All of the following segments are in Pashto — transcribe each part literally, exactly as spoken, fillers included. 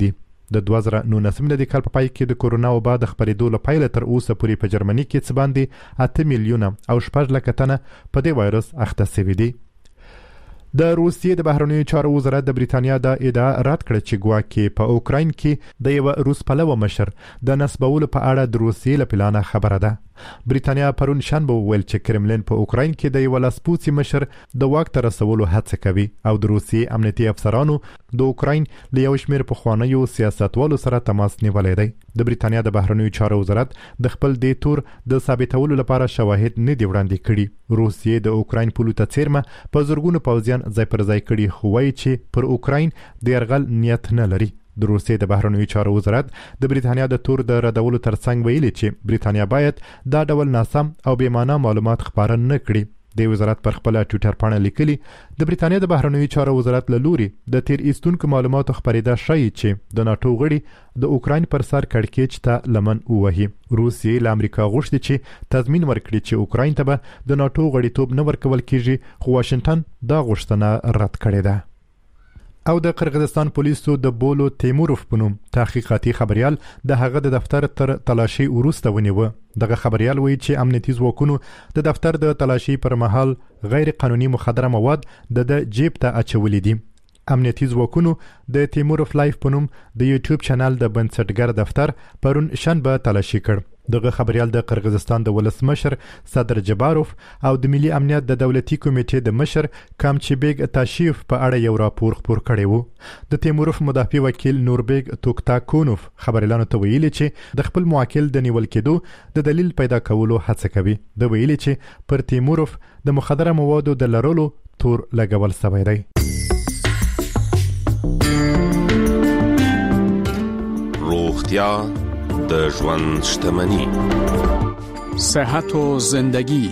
دي. د دوه زره نولسم میلادي کال په پای کې د کورونا وبا د خپرېدو له پیله تر اوسه پورې په جرمني کې څه باندې اته میلیونه او شپږ لکه تنه په دې وایرس اخته شوي دي. د روسیې د بهرنیو چارو وزارت د بریتانیا د ادعا رد کړه چې ګواکې په اوکراین کې د یو روس پلوه مشر د نسبولو په اړه د روسیې له پلانه خبره ده. بریتانیا پرون شنبه وویل چې کرملین په اوکراین کې د یو لاسپوڅي مشر د واک ته رسولو هڅه کوي او د روسیې امنیتي افسرانو د اوکراین له یو شمېر پخوانیو سیاستوالو سره تماس نیولی دی. د بریتانیا د بهرنیو چارو وزارت د خپل دې تور د ثابتولو لپاره شواهد نه دي وړاندې کړي. روسیې د اوکراین پولو ته څیرمه په زرګونو پوځیان ځای پر ځای کړي، خو وایي چې پر اوکراین د یرغل نیت نه لري. د روسیې د بهرنیو چارو وزارت د بریتانیا د تور د ردولو ترڅنګ ویلي چې بریتانیا باید دا ډول ناسم او بې معنا معلومات خپاره نه کړي. د وزارت پر خپل ټویټر پاڼه لیکلي د بریتانیا د بهرنیو چارو وزارت له لوري د تیر ایستونکو معلوماتو خپرېدا ښیي چې د ناټو غړي د اوکراین پر سر کړکېچ ته لمن ووهي. روسیې له امریکا غوښتي چې تضمین ورکړي چې اوکراین ته به د ناټو غړیتوب نه ورکول کیږي، خو واشنگټن دا غوښتنه رد کړې ده. او د قرغیزستان پولیسو د بولو تیموروف په نوم تحقیقاتي خبريال د هغه د دفتر تر تلاشي وروسته ونیوه. دغه خبريال وایي چې امنیتي ځواکونو د دفتر د تلاشي پر مهال غیر قانوني مخدره مواد د جیب ته اچولې دي. امنیتي ځواکونو د تیموروف لایف په نوم د یوټیوب چینل د بنسټګر دفتر پرون شنبه تلاشي کړ. دغه خبريال د قرغیزستان د ولسمشر صدر جباروف او د ملي امنیت د دولتي کمیټې د مشر کامچیبیګ تاشیف په اړه یو راپور خپور کړی وو. د تیموروف مدافع وکیل نوربیګ توکتاکونوف خبريالانو ته ویلي چې د خپل موکل د نیول کېدو د دلیل پیدا کولو هڅه کوي. د ویلي چې پر تیموروف د مخدره موادو د لرلو تور لګول شوی دی. روغتیا د ژوند شتمني، صحت و زندگی.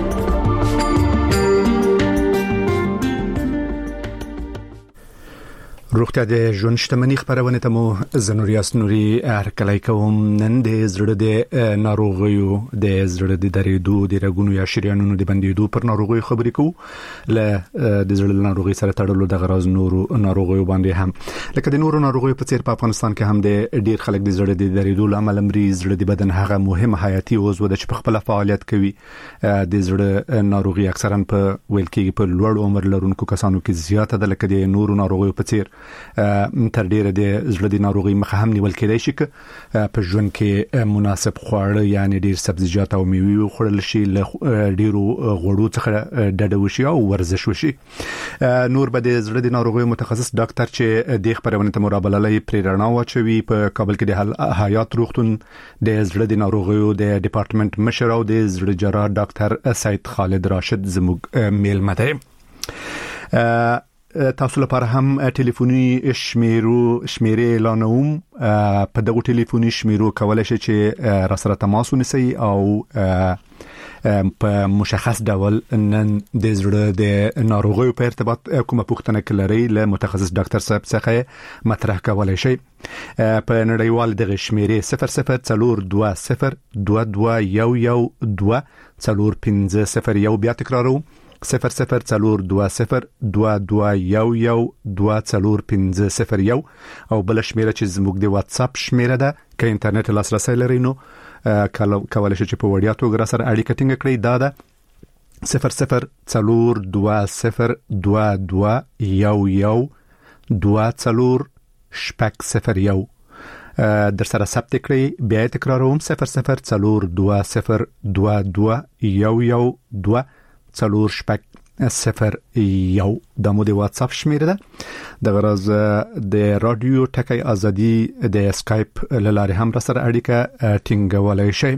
روغتیا د ژوند شتمني خبرونه ته مو زنوریاس نوري هرکلی کوم. نن د زړه د ناروغیو د زړه د درېدو د رګونو یا شریانونو د بندېدو پر ناروغیو خبرې کوو. له د زړه ناروغي سره تړلو د غراض نورو ناروغیو باندې هم لکه د نورو ناروغیو په څیر په افغانستان کې هم د ډیر خلک د زړه د درېدو لامل مري. زړه د بدن هغه مهم حیاتي عضو ده چې په خپل فعالیت کوي. د زړه ناروغي اکثرا په ویل کې په لوړ عمر لرونکو کسانو کې زیاته ده لکه د نورو ناروغیو په څیر. تر ډیره د زړه د ناروغي مخه هم نیول کېدای شي چې په ژوند کې مناسب خواړه یعنی ډیر سبزیجات او میوې وخوړل شي، له ډیرو غوړو څخه ډډه وشي او ورزش وشي. نور به د زړه د ناروغي متخصص ډاکټر چې د خبرونه ته مرابللې پریرنا واچوي په کابل کې د حیات روغتون د زړه د ناروغیو د ډپارټمنټ مشر او د زړه جراح ډاکټر سید خالد راشد زموږ میلمه دی. تاسو لپاره هم ټلیفوني شمیرو شمیرې اعلانوم. په دغه ټلیفوني شمیرو کولای شئ چې را سره تماس ونیسئ او په مشخص ډول نن د زړه د ناروغیو په ارتباط کومه پوښتنه لرئ له متخصص ډاکټر صاحب څخه مطرح کولای شئ. په نړیوال دغه شمیرې صفر صفر څلور دوه صفر دوه دوه یو یو دوه څلور پنځه صفر یو بیا تکراروم صفر صفر څلور دوه صفر دوه دوه یو یو دوه څلور پنځه صفر یو او بل شمیره چې زموږ د واتس اپ شمیره ده که انټرنیټ لاسرسي لرئ نو کولای شئ چې په وړیا توګه سره اړیکه ټینګه کړئ. دا ده صفر صفر څلور دوه صفر دوه دوه یو یو دوه څلور شپږ صفر یو. در سره ثبت کړئ. بیا تکراروم صفر صفر څلور دوه صفر دوه دوه یو یو دوه څلور شپږ صفر یو. د مو د واتس اپ شمیره ده. د غرض د رادیو ټکی ازادي د اسکایپ لاره هم را سره اړیکه ټینګولای شئ.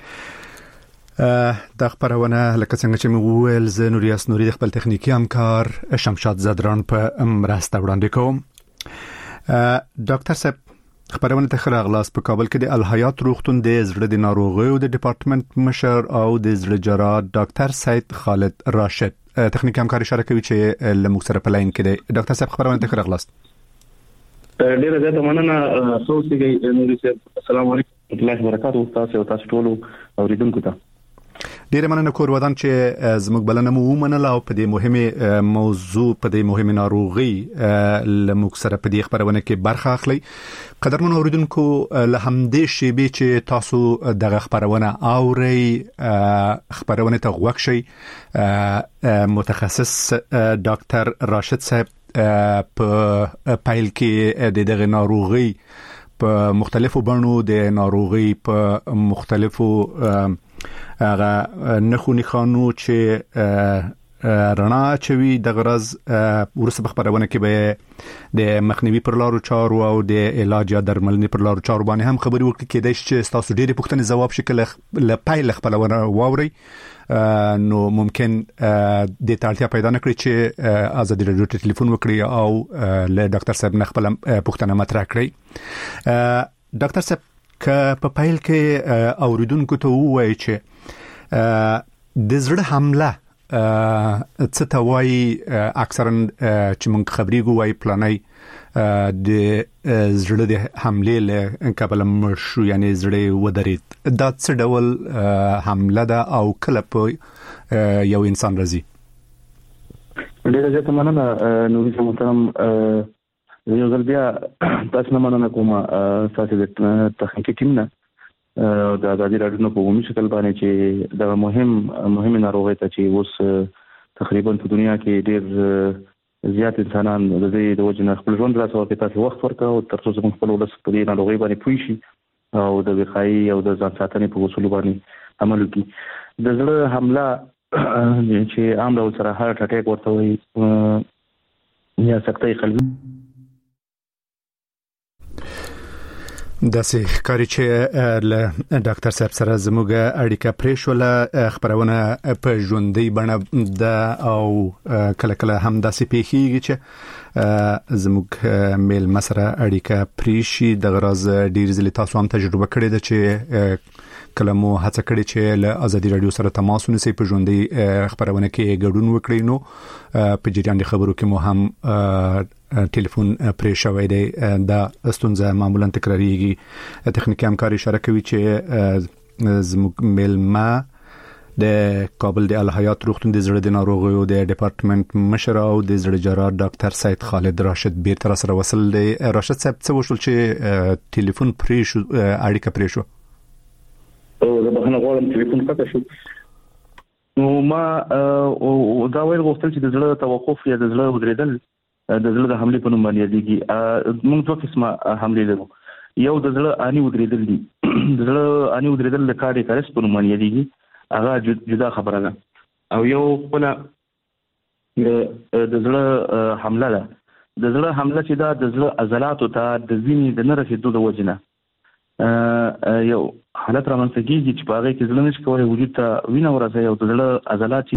د خبرونه لکه څنګه چې مو ویل زه نوریاس نوري د خپل تخنیکی همکار شمشاد زدران په مرسته وړاندې کوم. ډاکټر صاحب خبرونه ته خراغلاس په کابل کې د الحیات روغتون د زړه د ناروغیو د ډپارټمنټ مشر او د زړه جراح ډاکټر سید خالد راشد تخنیکی همکاري شریکوي چې لموږ سره په لاین کې دی. ډاکټر صاحب خبرونه ته خراغلاس. ډیره زیاته مننه. سوسیږي نوري صاحب السلام علیکم ورحمت الله وبرکاته. تاسو او تاسو ټول اوریدونکو ته ډیره مننه کور ودان چې زموږ بلنه مو ومنله او په دې مهمه موضوع په دې مهمه ناروغي لموږ سره په دې خبرونه کې برخه اخلي. قدرمن اوریدونکو له همدې شیبې چې تاسو دغه خبرونه اوري خبرونه ته غوږ شئ متخصص ډاکټر راشد صاحب په پایل کې د دغه ناروغي په مختلفو بڼو د ناروغي په مختلفو هغه نخونی خانو چې رڼا چوي د غرض ورسره خبرونه کې به د مخنیوي پر لارو چارو او د علاج یا درملنې پر لارو چارو باندې هم خبري وکړي کېدای چې تاسو ډېری پوښتنې ځواب شکل ل پایل خپلونه واوري نو ممکن د تړتیا پیدا نکړي چې آزادي رادیو ته ټلیفون وکړي او له ډاکټر صاحب نه خپل پوښتنه مطرح کړي. ډاکټر صاحب که په پایل کې اوریدونکو ته وایي چې د زړه حمله څه ته وایي اکثرا چې موږ خبرېږو وایي پلانای د زړه د حملې له کبله مړ شو یعنی زړه ودرېد. دا څه ډول حمله ده او کله په یو انسان راځي؟ ډېره زیاته مننه نوري صاحب محترم. یو ځل بیا تاسو نه مننه کوم تاسو د تخنیکي ټیم نه د آزادي رادیو په عمومي شکل باندې چې دا مهم مهم ناروغي ته چې اوس تقریبا په دنیا کې ډېر زیات انسانان د دې د وجه نه خپل ژوند راسو کې تاسو وخت ورکاو تر څو موږ خپل ولس په دې ناروغي باندې پوه شي او د وقایي او د ځان ساتنې په اصول باندې عمل وکړي. د زړه حمله چې عام ډول سره هارت اٹیک ورته وایي یا سکتې قلبي داسې ښکاري چې له ډاکټر صاحب سره زموږ اړیکه پرې شوله. خبرونه په ژوندۍ بڼه ده او کله کله هم داسې پیښیږي چې زموږ میلمه سره اړیکه پرې شي. دغه راز ډېر ځلې تاسو هم تجربه کړې ده چې کله مو هڅه کړې چې له آزادي رادیو سره تماس ونیسئ په ژوندۍ خبرونه کې ګډون وکړئ نو په جریان د خبرو کې مو هم ټلیفون پرې شوی دی. دا ستونزه معمولا تکراریږي. تخنیکی همکاري اشاره کوي چې زموږ میلمه د کابل د الحیات روغتون د زړه د ناروغیو د ډپارټمنټ مشر او د زړه جراح ډاکټر سید خالد راشد بیرته سره وصل دی. راشد صاحب څه وشول چې ټلیفون پرې شو اړیکه پرې شو؟ او زه بخښنه غواړم ټلیفون قطع شو. نو ما دا ویل غوښتل چې د زړه توقف یا د زړه ودرېدل د زړه د حملې په نوم باندې یادېږي. موږ دوه قسمه حملې لرو. یو د زړه اني ودرېدل دي. د زړه اني ودرېدل د کارډیاک ارست په نوم باندې یادېږي. هغه جدا خبره ده. او یو خپل د زړه حمله ده. د زړه حمله چې دا د زړه عضلاتو ته د وینې د نه رسېدو د وجې نه یو حالت رامنځته کېږي چې په هغې کې زړه نشي کولی وجود ته وینه ورسوي او د زړه عضلات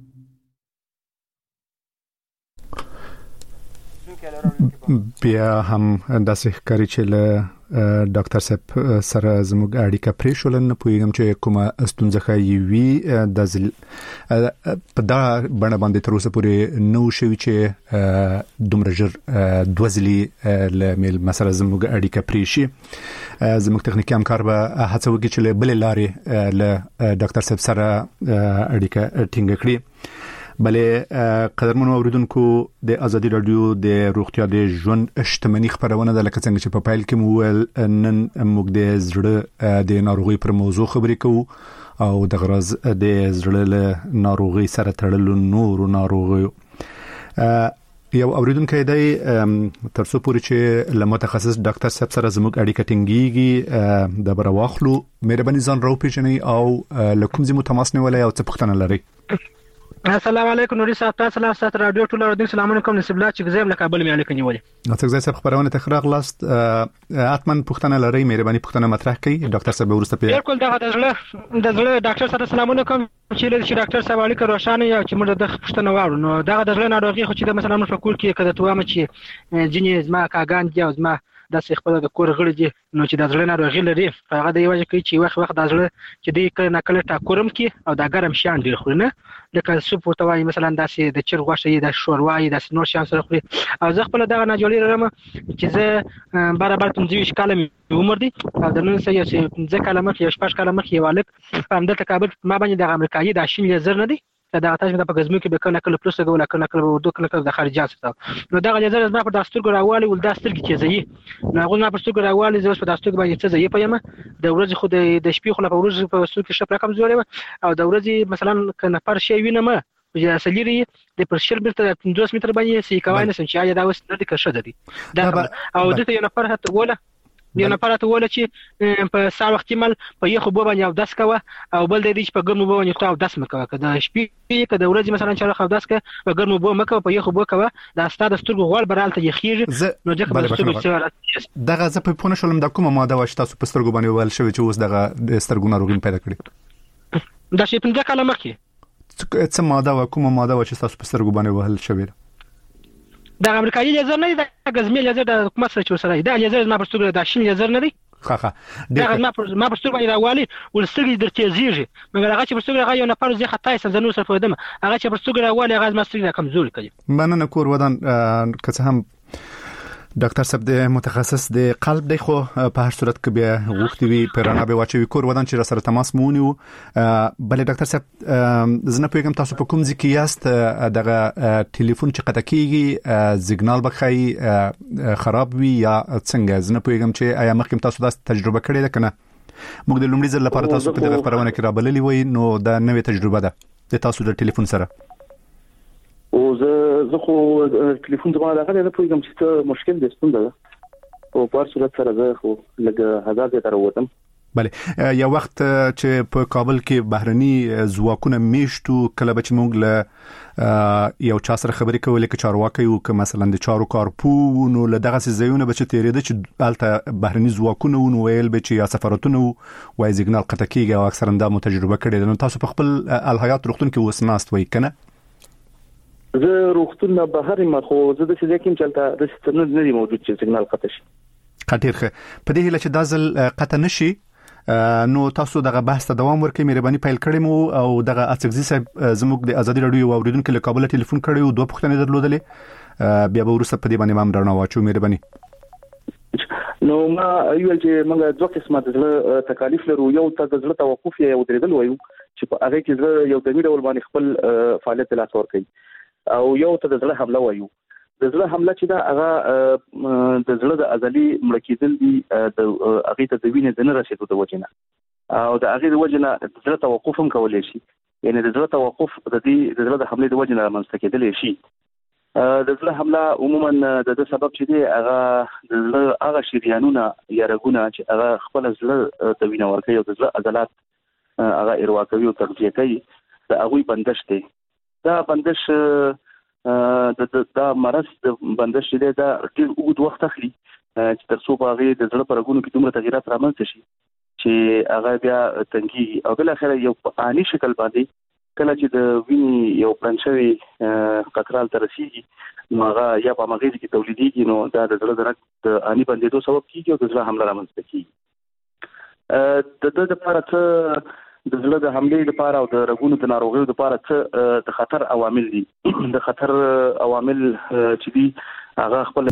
بیا هم داسې ښکاري چې له ډاکټر صاحب سره زموږ اړیکه پرې شوله. نه پوهېږم چې کومه ستونزه ښایي وي. د ځل په دا بڼه باندې تر اوسه پورې نه و شوي چې دومره ژر دوه ځلې له میلمه سره زموږ اړیکه پرې شي. زموږ تخنیکي همکار به هڅه وکړي چې له بلې لارې له ډاکټر صاحب سره اړیکه ټینګه کړي. بلې قدرمنو اوریدونکو د آزادي رادیو د روغتیا د ژوند شتمنۍ خبرونه ده. لکه څنګه چې په پایل کې مو ویل نن موږ د زړه د ناروغي پر موضوع خبرې کوو او د غرض د زړه له ناروغي سره تړلو نورو ناروغیو. یو اوریدونکو دی تر څو پورې چې له متخصص ډاکټر صاحب سره زموږ اړیکه ټینګیږي د بر واخلو مهرباني ځان راو پیژنئ او له کوم ځای مو تماس نیولای او څه پوښتنه لرئ؟ السلام علیکم نوري صاحب. تاسو له تاسو رادیو ټول اردن سلام علیکم نسب الله چې زم له کابل مې اړیکه نیولې. نو څنګه صاحب خبرونه تخراغ لاست اتمن پښتنه لري مهرباني پښتنه مطرح کړئ. ډاکټر صاحب ورسته په بالکل دغه د زړه د زړه ډاکټر سره سلام علیکم چې له ډاکټر صاحب اړیکه روښانه یا چې موږ د پښتنه واړو. نو دغه د زړه ناروغي خو چې مثلا موږ په کور کې کده توامه چې جنې زما کاګان دي او زما د خپل د کور غړي دي نو چې د زړه ناروغي لري هغه د یوه کوي چې وخت وخت د زړه چې د کله نه کله ټاکورم کې او د ګرم شان ډیر خوري نه لکه سوپ ورته وایي مثلا داسې د چرګ غوښه د شوروا د نور شان سره خوري او زه خپل دغه نه جوړی لرم چې زه برابر پنځه ویشت کاله عمر دي او د نن سه یو پنځه کاله مخکې یو شپږ کاله مخکې یو الک په همدلته کابل ما باندې د امریکایي د شین لیزر نه دي دا تاسو د پګزمو کې به کله کله پلوس غوړه کله کله ورته کله کله د خارجي اساس نو دا لیزر زما په داستور راوالي ول داستر کې چې زی نو هغه ما په داستور راوالي زما په داستور باندې څه زی پېما د ورځې خو د شپې خو په ورځې په داستور کې شپ رقم جوړوي او د ورځې مثلا کنه پر شی وینم چې اصلي د پرشل برته پنځوس متر باندې سې کوي نه چې یا دا وس نه دي کښه دي دا او دته یو نفر هته وله یو نفر ته وله چې په سار وخت مل په یو خو باندې او داس کوه او بل د دې په ګرمو باندې خو او داس مکوه کده شپې کده ورځ مثلا چې خو داس کوه په ګرمو باندې مکوه په یو خو کوه دا ستاد سترګو غوړ برالته یخیږي نو ځکه په سترګو دغه زه په پونه شولم د کومه ماده واش تاسو په سترګو باندې ول شوی چې اوس دغه د سترګو ناروغي پیدا کړی دا شي په کله مخکې څه ماده و کومه ماده و چې تاسو په سترګو باندې وهل شوی د امریکایي لیزر نه دی د غزمي لیزر د حکومت سره چې سره دا لیزر ما پرستګ د شین لیزر نه دی خا خا دا ما پر ما پرستګ باندې راوالي ولستګ در تیزیږي مګر هغه چې پرستګ هغه یو نفر زی خطای سنځنو سره فودم هغه چې پرستګ راوالي هغه ما ستګ کمزوري کړي مننه کور ودان که څه هم ډاکټر صاحب د متخصص د قلب دی خو په هر صورت کې به وختي وي پرانا به واچوي کور ودان چې سره تماس مونیو بلې ډاکټر صاحب زنه پیغام تاسو په کوم ځکه یاست دغه ټلیفون چې قطع کیږي سیګنال بخای خراب وي یا څنګه زنه پیغام چې آیا مخکې تاسو دا تجربه کړې ده کنه موږ د لومړي ځل لپاره تاسو په دغه خبرونه کې رابللی وي نو دا نوې تجربه ده د تاسو د ټلیفون سره او زه زه خو ټلیفون زما دغه نه پوهیږم چې مشکل دي ستونزه ده او په هر صورت سره زه خو لږ هزار ته راووتم بله یو وخت چې په کابل کې بهرني ځواکونه میشتو کله به چې موږ له یو چا سره خبرې کولې چې چارواکي او که مثلا د چارو کارپو نو له دغه ځایونه به چې تیرېده چې الته بهرني ځواکونه ونو ویل به چې یا سفارتونه وای سیګنال قطع کیږي او اکثرا دا مو تجربه کړې نو تاسو په خپل الحیات روغتون کې وسناست وای کنه زه روغتون نه بهر ما خو زه د څه کوم چلته د ستنه نه دی موجود چې سیګنال قطع شي خطر خه په دې هله چې دازل قطع نشي نو تاسو دغه بحث ته دوام ورکړئ مهرباني پیل کړئ مو او دغه اڅګزي صاحب زموږ د ازادي رادیو اوریدونکو له کابل ټلیفون کړی او دوه پوښتنې درلودلې بیا به ورسره په دې باندې مام درنه واچو مهرباني نو ما یو چې موږ دوه قسمه د تکالیف لرو یو ته د زړه توقف یو درېدل وایو چې په هغه کې زړه یو د میډول باندې خپل فعالیت لا څور کوي او یو ته د زړه حمله وایو د زړه حمله چې دا هغه د زړه د ازلي مړ کېدل دي د هغه ته د وینې د نه رسیدو د وجنه او د هغه د وجنه د زړه توقف هم کولای شي یعنی د زړه توقف د دې د زړه د حمله د وجنه رامنځته کېدلی شي د زړه حمله عموما د دې سبب چې دی هغه د زړه هغه شریانونه یا رګونه چې هغه خپل زړه د وینې ورکوي او د زړه عضلات هغه اروا کوي او تغذیه کوي دا هغه بندش دی دا بندش د دا مرض د بندش دی دا ډیر اوږد وخت اخلي چې تر څو هغه د زړه پرګونو کې دومره تغیرات رامنځته شي چې هغه بیا تنګي او بل اخر یو آنی شکل باندې کله چې د وینې یو پرنچوي قطرال تر رسیږي نو هغه یا په مغز کې تولیدېږي نو دا د زړه د آنی بندېدو سبب کیږي او د زړه حمله رامنځته کیږي د د لپاره څه د زړه د حملې لپاره او د رګونو د ناروغیو لپاره څه د خطر عوامل دي د خطر عوامل چې دي هغه خپل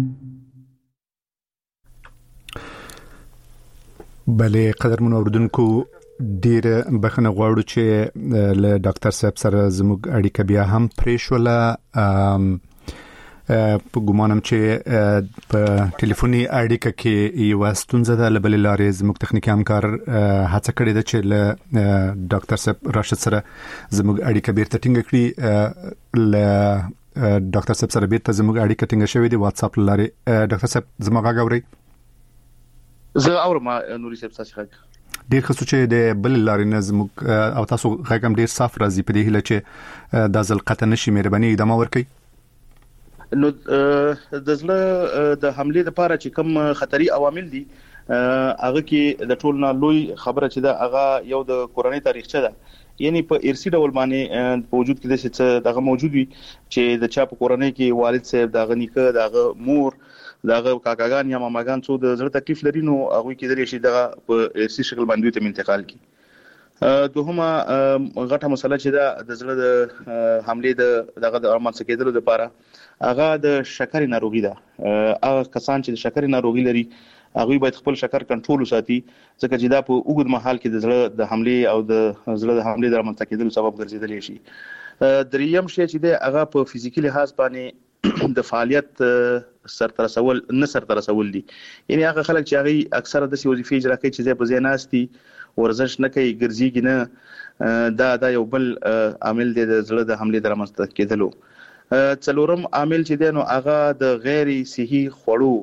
بلې قدرمن اوردونکو ډیر بخنه غواړو چې له ډاکټر صاحب سره زموږ اړیکه بیا هم پریښوله په ګومانم چې په ټلیفوني اړیکه کې یو ستونزه ده لبل لارې زموږ تخنیکی همکار هڅه کړې ده چې له ډاکټر صاحب راشد سره زموږ اړیکه بیرته ټینګ کړي له ډاکټر صاحب سره بیرته زموږ اړیکه ټینګ شوې ده واتس اپ لارې ډاکټر صاحب زما غاوري زه اورم نوري صاحب تاسو ښه ډیر خصوصي چې د بل لارې نه زموږ او تاسو غږم ډیر صاف راځي په دې هله چې د ځل قطع نشي مهرباني ادامه ورکړئ نو د زړه د حمله لپاره چې کوم خطري عوامل دي هغه کې د ټول نه لوی خبره چې دا هغه یو د کورنۍ تاریخچه ده یعنی په ارثي ډول باندې په وجود کې د څه دغه موجود وي چې د چا په کورنۍ کې والد صاحب دغه نیکه دغه مور دغه کاکاګان یا ماماګان څو د زړه تکلیف لري نو هغه کې درې شي دغه په ارثي شکل باندې ته انتقال کی. دوهمه غټه مسله چې دا د زړه د حمله د دغه د ارمان سکیدلو لپاره هغه د شکر ناروغي ده. هغه کسان چې د شکر ناروغي لري هغه باید خپل شکر کنټرول وساتي ځکه چې دا په اوږد مهال کې د زړه د حمله او د زړه د حمله د ارمان سکیدلو سبب ګرځیدلی شي. دریم شی چې د هغه په فزیکي لحاظ باندې د فعالیت سرته رسول نه سرته رسول دي. یعنی هغه خلک چې هغه اکثره د وظیفې اجرا کوي چې په ځای ناستي ورزش نه کوي ګرځيږي نه دا دا یو بل عامل دی د زړه د حمله د رامنځته کېدلو. څلورم عامل چې دی نو هغه د غیر صحي خوړو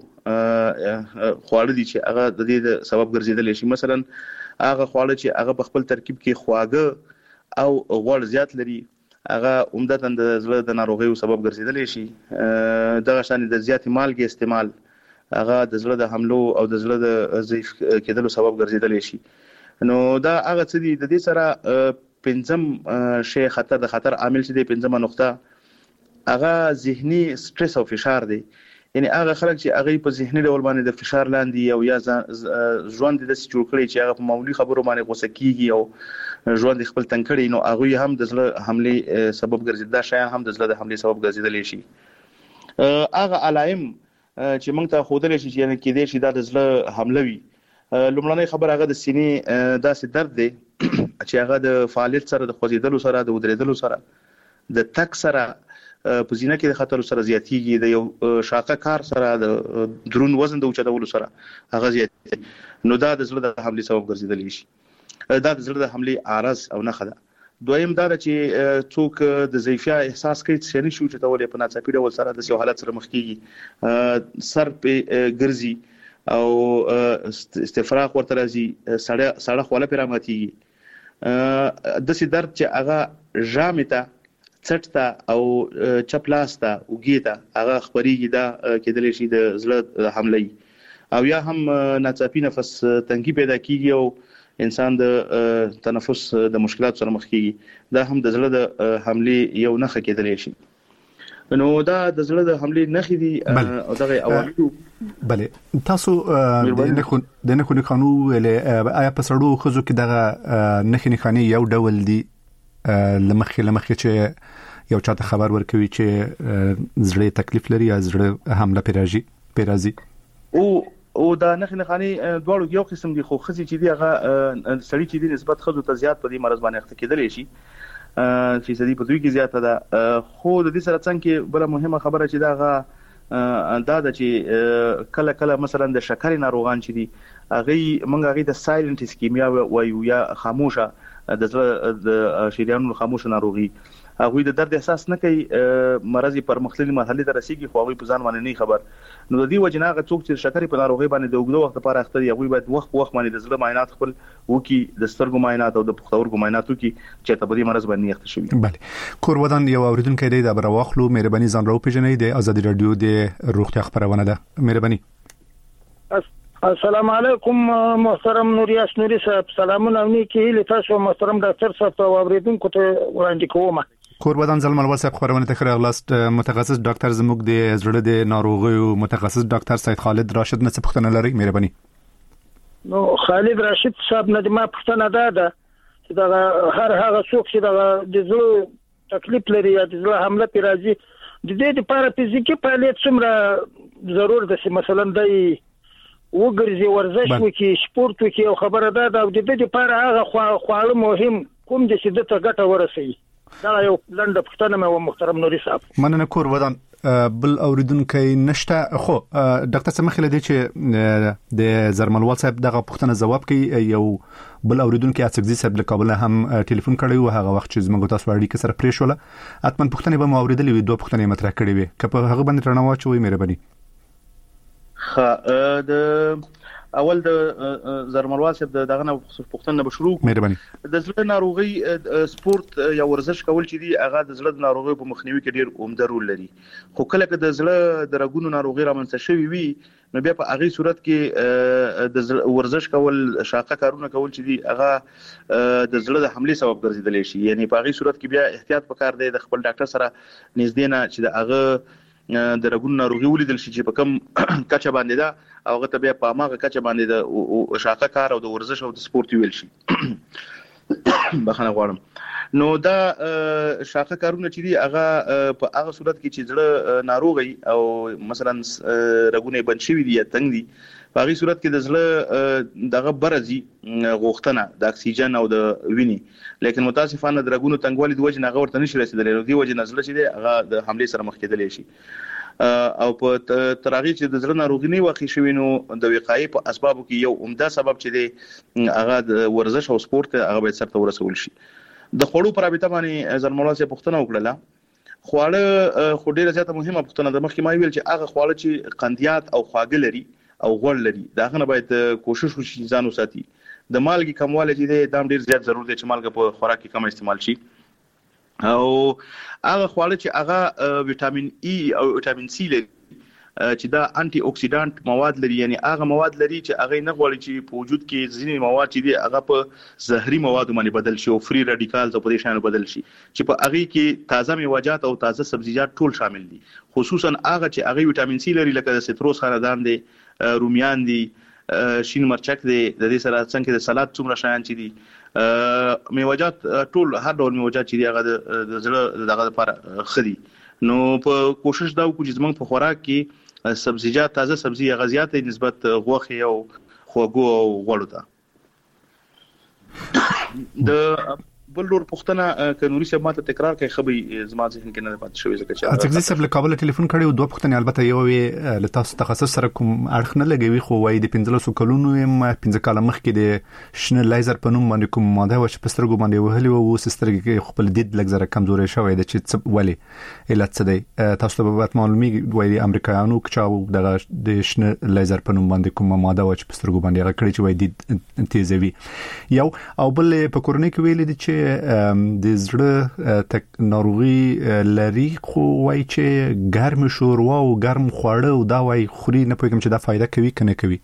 خواړه دي چې هغه د دې سبب ګرځیدل شي. مثلا هغه خواړه چې هغه په خپل ترکیب کې خواږه او غوړ زیات لري هغه عمدتاً د زړه د ناروغیو سبب ګرځیدل شي. دغه شان د زیات مالګې استعمال هغه د زړه د حملو او د زړه د ضعیف کېدلو سبب ګرځیدل شي. نو دا هغه څه دي د دې سره پنځم شی خطر د خطر عامل چې دی پنځمه نقطه هغه ذهني سټرس او فشار دی. یعنی هغه خلک چې هغه په ذهني ډول باندې د فشار لاندې او یا ژوند د سچور کړي چې هغه په معمولی خبرو باندې غوسه کیږي او ژوند خپل تنکړي نو هغه هم د زړه حمله سبب ګرځي. دا شایان هم د زړه د حمله سبب ګرځیدل شي. هغه علائم چې موږ ته خودل شي چې کې دي چې دا د زړه حمله وي. لومړنۍ خبر هغه د سینې داسې درد دی چې هغه د فعالیت سره د خوځیدلو سره د ودرېدلو سره د تک سره په زینه کې د خطر سره زیاتیږي د یو شاقه کار سره د درون وزن د اوچتولو سره هغه زیاتیږي. نو دا د زړه د حمله سبب ګرځیدلی شي. دا د زړه د حمله عارض او نښه ده. دویم دا چې څوک د ضعیفیا احساس کوي چې نشي اوچتولې په ناڅاپي ډول سره د یو حالت سره مخ کیږي سر په ګرځي او استفراغ ورته راځي سړی سړی خوله پر اماتيږي. د سي درد چې هغه جامته څټتا او چپلاستا وګیتا هغه خبريږي دا کېدل شي د زړه حمله او یا هم ناڅاپي نفس تنګي پیدا کیږي او انسان د تنفس د مشکلات سره مخ کیږي. دا هم د زړه د حمله یو نښه کېدل شي. نو دا د زړه د حمله نښې دي او دغه عوامل. بله تاسو د نه د نه خانو له آیا په سړو خزو کې دغه نښې نښانې یو ډول دي لمخې لمخې چې یو چاته خبر ورکوي چې زړه تکلیف لري یا زړه حمله پیراجي پیرازي او او دا نښې نښانې دواړو یو قسم دي خو خزي چې دی هغه سړی چې دی نسبت خزو ته زیات په دې مرز باندې اخته کېدلی شي چې سدي په دوی کې زیاته ده. خو د دې سره څنګه بل مهمه خبره چې دا دا د چې کله کله مثلا د شکر ناروغان چې دي هغه منګه هغه د سایلنت اسکیمیا وایو یا خاموشه د شریانو خاموشه ناروغي هغه د درد احساس نه کوي مرضی پر مختلفي مرحله ته رسیدي خو هغه په ځان باندې نه خبر. نو د دې وجنه هغه څوک چې شکر په ناروغي باندې د وګړو وخت لپاره اخته دی هغه باید وخت وخت باندې د زړه معاینات خپل وکي د سترګو معاینات او د پښتورګو معاینات وکي چې ته په دې مرض باندې اخته شوی. بله کور ودان یو اوریدونکو دی د برواخلو مهرباني ځان راو پیژنې د ازادي رادیو د روغتیا خبرونه ده. مهرباني. السلام علیکم محترم نوریاس نوری صاحب. سلامونه نیکی له تاسو محترم ډاکټر صاحب او اوریدونکو ته وړاندې کوم. کوربدان زلمل واسه خبرونه ته خلاص متخصص ډاکټر زموږ د زړه د ناروغیو متخصص ډاکټر سید خالد راشد نه څه پوښتنه لري. مهرباني. نو خالد راشد صاحب نه ما پوښتنه ده ده چې دا هر هغه څوک چې د زړه تکلیف لري یا د زړه حمله پیراځي د دې لپاره فزیکي فعالیت څومره ضرور ده چې مثلا د وګرځي ورزش وکي سپورت وکي او خبره ده د دې لپاره هغه خواړه مهم کوم د شدت ګټه ورسي. دا یو لنډه پوښتنه مې محترم نوري صاحب. مننه کور ودان بل اوریدونکو نشته. خو ډاکټر سمخ لدی چې د زرملوال صاحب دغه پوښتنه جواب کوي. یو بل اوریدونکو اڅګزي صاحب له کابل هم ټلیفون کړی و هغه وخت چې زموږ تاسو اړیکه سره پرې شوله اتمن پوښتنه به مو اوریدلې وي دوه پوښتنې مطرح کړې وي که په هغه باندې رڼا واچوي. مهرباني. خا د اول د زرملوال صاحب دغه نه پوښتنه به شروع مهرباني. د زړه ناروغي سپورت یا ورزش کول چې دی هغه د زړه ناروغي په مخنیوي کې ډیر عمده رول لري. خو کله چې د زړه د رګونو ناروغي رامنځته شوي وي نو بیا په هغه صورت کې د ورزش کول شاقه کارونه کول چې دی هغه د زړه د حمله سبب ګرځیدلی شي. یعنی په هغه صورت کې بیا احتیاط وکړ دی د خپل ډاکټر سره نږدې نه چې د هغه د رګونو ناروغي ولیدل شي چې په کم کچه باندې دا او هغه ته بیا په ماغه کچه باندې د شاقه کار او د ورزش او د سپورت ویل شي بخنه غواړم نو دا شاقه کارونه چې دی هغه په هغه صورت کې چې زړه ناروغي او مثلا رګونه بند شي دي یا تنګ دي په هغه صورت کې د زړه دغه برزي غوښتنه د اکسیجن او د ویني لیکن متاسفانه د رګونو تنګوالي د وجه نه غوړته نشي رسیدلی نو دی وجه نزله چې دی هغه د حمله سره مخ کېدلی شي او په ترغیب چې د زړه ناروغي نه واقع شوی نو د وقایې په اسبابو کې یو عمده سبب چې دی هغه د ورزش او سپورت هغه باید سره ورسول شي د خوړو پر رابطه باندې زرمولا سي پښتنه وکړه خواړه خو ډیره زیاته مهمه پښتنه د مخکې ما ویل چې هغه خواړه چې قندیات او خواږه لري او غوړ لري دا غنه باید کوشش وشي ځان وساتي د مالګي کمواله چې دی دا ډیر زیات ضروري دی چې مالګه په خوراک کې کم استعمال شي او هغه خواړه چې هغه وټامین ای او وټامین سی لري چې دا انټي اکسیډانټ مواد لري یعنی هغه مواد لري چې هغه نه غواړي چې په وجود کې ځینې مواد چې دي هغه په زهري مواد باندې بدل شي او فری رادیکالز په دې شان بدل شي چې په هغه کې تازه میوه‌جات او تازه سبزیجات ټول شامل دي خصوصا هغه چې هغه وټامین سی لري لکه د سیتروس خاندان دي رومیان دي شین مرچک دي د دې سره څنګه د سلاد څومره شایان چې دي میوه‌جات ټول هر ډول میوه‌جات چې دي هغه د زړه دغه لپاره خدي نو په کوشش دا وکړو چې زمونږ په خوراک کې سبزیجات تازه سبزی غزيات نسبت غوخي او خوګو او غوړو ته د بلور پښتنه کنوري سم ماته تکرار کوي خبي زما ذهن کې نه پات شوې ځکه چې اڅګزي سب له کابل ټلیفون کړي او دوه پښتنه البته یو وی له تاسو تخصص سره کوم اړخ نه لګوي خو وای د پنځلسو کلونو یم پنځه کاله مخکې د شنه لیزر په نوم باندې کوم ماده و چې پسترګو باندې وهلي وو سسترګي کې خپل دید لګ زره کمزوري شوی د چې ولي علت څه دی تاسو ته به معلومي وای د امریکایانو چې د د شنه لیزر په نوم باندې کوم ماده و چې پسترګو باندې راکړي چې وای دید تیزوي یو او بل په کورونی کې ویل دي چې د زړه تک ناروغي لري خو وای چې ګرم شوروا او ګرم خواړه او دا وای خوري نه پوهیږم چې دا فائدہ کوي کنه کوي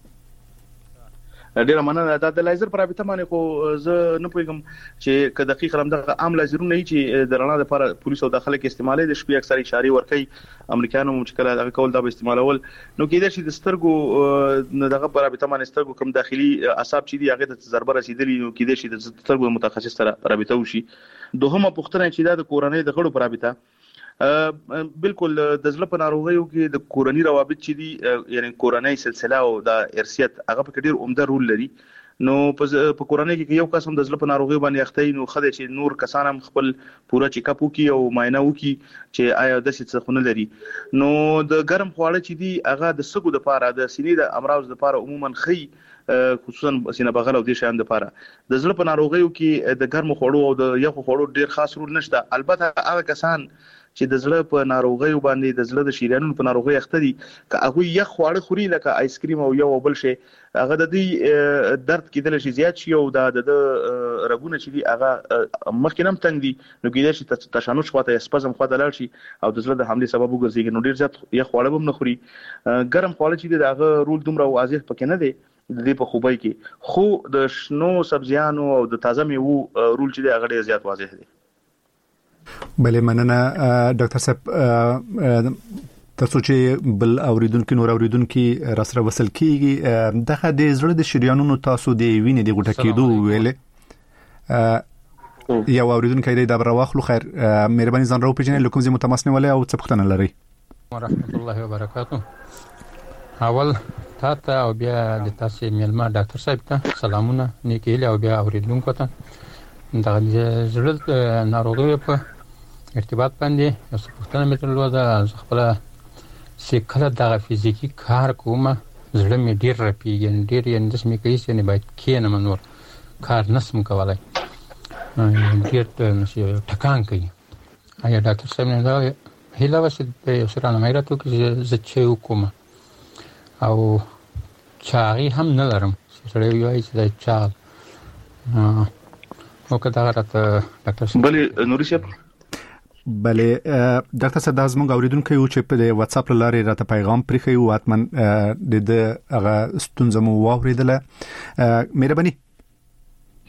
ډیره مننه دا د لیزر پر رابطه باندې خو زه نه پوهیږم چې که دقیق رم د عام لیزرونه چې د رڼا لپاره پولیس او داخله کې استعمالي د شپې اکثر اشاره ورکي امریکایانو مشکل هغه کول دا به استعمالول نو کېدای شي د سترګو دغه پر رابطه باندې سترګو کوم داخلي اعصاب چې دی هغه ته ضربه رسیدلی نو کېدای شي د سترګو متخصص سره رابطه وشي دوهمه پوښتنه چې دا د کورنۍ د غړو پر رابطه بالکل د زړه په ناروغیو کې د کورنۍ روابط چې دي یعنی کورنۍ سلسله او د ارثیت هغه په ډیر عمده رول لري نو په کورنۍ کې یو قسم د زړه په ناروغي باندې اخته نو خدای چې نور کسان هم خپل پوره چیک اپ وکي او معاینه وکي چې آیا د څه خونه لري نو د ګرم خواړه چې دي هغه د سګو د لپاره د سینې د امراض لپاره عموما خي خصوصا سینه بغل او د شان لپاره د زړه په ناروغیو کې د ګرم خوړو او د یخ خوړو ډیر خاص رول نشته البته هغه کسان چې د زړه په ناروغیو باندې د زړه د شریانونو په ناروغي اخته دي که هغه یخ خواړه خوري لکه آیس کریم او یو بل شي هغه د دې درد کېدل شي زیات شي او د د رګونه چې دي هغه مخکې نم تنګ دي نو کېدای شي تشنج خواته اسپازم خواته لاړ شي او د زړه د حمله سبب وګرځي نو ډیر زیات یخ خواړه هم نه خوري ګرم خواړه چې دي هغه رول دومره واضح پکې نه دي د دې په خوبۍ کې خو د شنو سبزیانو او د تازه میوه رول چې دی هغه ډیر زیات واضح دی بله مننه ډاکټر صاحب تاسو چې بل اوریدونکو نور اوریدونکو را سره وصل کیږي دغه د زړه د شریانونو تاسو د وینې د غټه کېدو ویلې یو اوریدونکو د دبر واخلو خیر مهرباني ځان راو پیژنې لکه زموږ تماس نیولې او څه پوښتنه لري ورحمت الله وبرکاته اول تاسو او بیا د تاسو میلمه ډاکټر صاحب ته سلامونه نیکیله او بیا اوریدونکو ته دا زړه ناروغي په ارتباط باندې یو څه پوښتنه مې درلوده خپل سیکله د فزیکی کار کومه زړه مې ډیر رپیږي ډیر یې د سمې کوي چې نه باید کینه منور کار نسم کولای ډیر نشي ټکان کوي آیا ډاکټر صاحب نه دا هیله وسه په سره نه مې راته چې زه چې وکم او چاغي هم نه لرم سره یو هیڅ د چا او کدا راته ډاکټر صاحب بل نوري صاحب بله ډاکټر صاحب د زموږ اوریدونکو یو چې په واتس اپ لارې راته پیغام پرېخي او اتمن د هغه ستونزه مو واوریدله مهرباني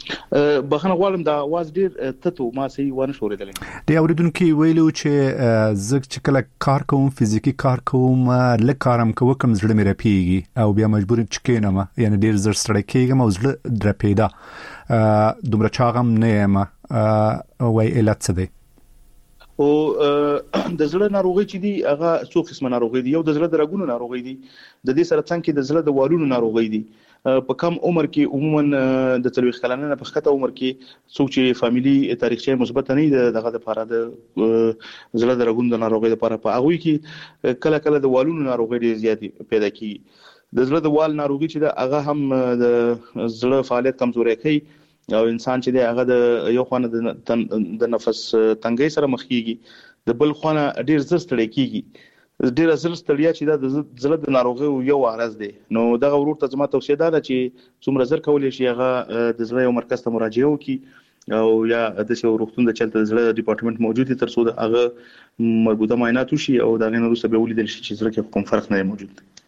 بخنه غواړم دا आवाज ډیر تتو ما صحیح ونه شوریدل. د اوریدونکو ویلو چې زه چې کله کار کوم فزیکی کار کوم لکه کارم کوم کوم زړه مې رپیږي او بیا مجبور چکینم یعنی ډیر زر ستړی کېږم او زړه درپیدا دومره چاغم نه یم وای علت څه دی؟ او د زړه ناروغي چې دی هغه څو قسمه ناروغي دي. یو د زړه د رګونو ناروغي دي، د دې سره څنګه د زړه د والونو ناروغي دي. په کم عمر کې عموما د څلويخ کلنه نه په خطه عمر کې څوک چې فاميلي تاریخچه مثبت نه دغه د لپاره د زړه د رګونو د ناروغي لپاره په هغه کې کله کله د والونو ناروغي ډېر زیات پیدا کیږي. د زړه د وال ناروغي چې هغه هم د زړه فعالیت کمزوري کوي او انسان چې دی هغه د یو خانه د نفس تنګي سره مخ کیږي، د بل خانه ډېر زړه ستړي کیږي. ډیر اصل ستړیا چې د زړه د ناروغي یو عارض دی. نو دغه ورور ته زما توصیه ده چې څومره زر کولای شي هغه د زړه یو مرکز ته مراجعه وکړي او یا د شو روغتون د چلته زړه ډپارټمنټ موجود دي تر څو د هغه مربوطه معاینات وشي او دا غنه وروسته به ولیدل شي چې زړه کې کوم فرق نه موجود دی.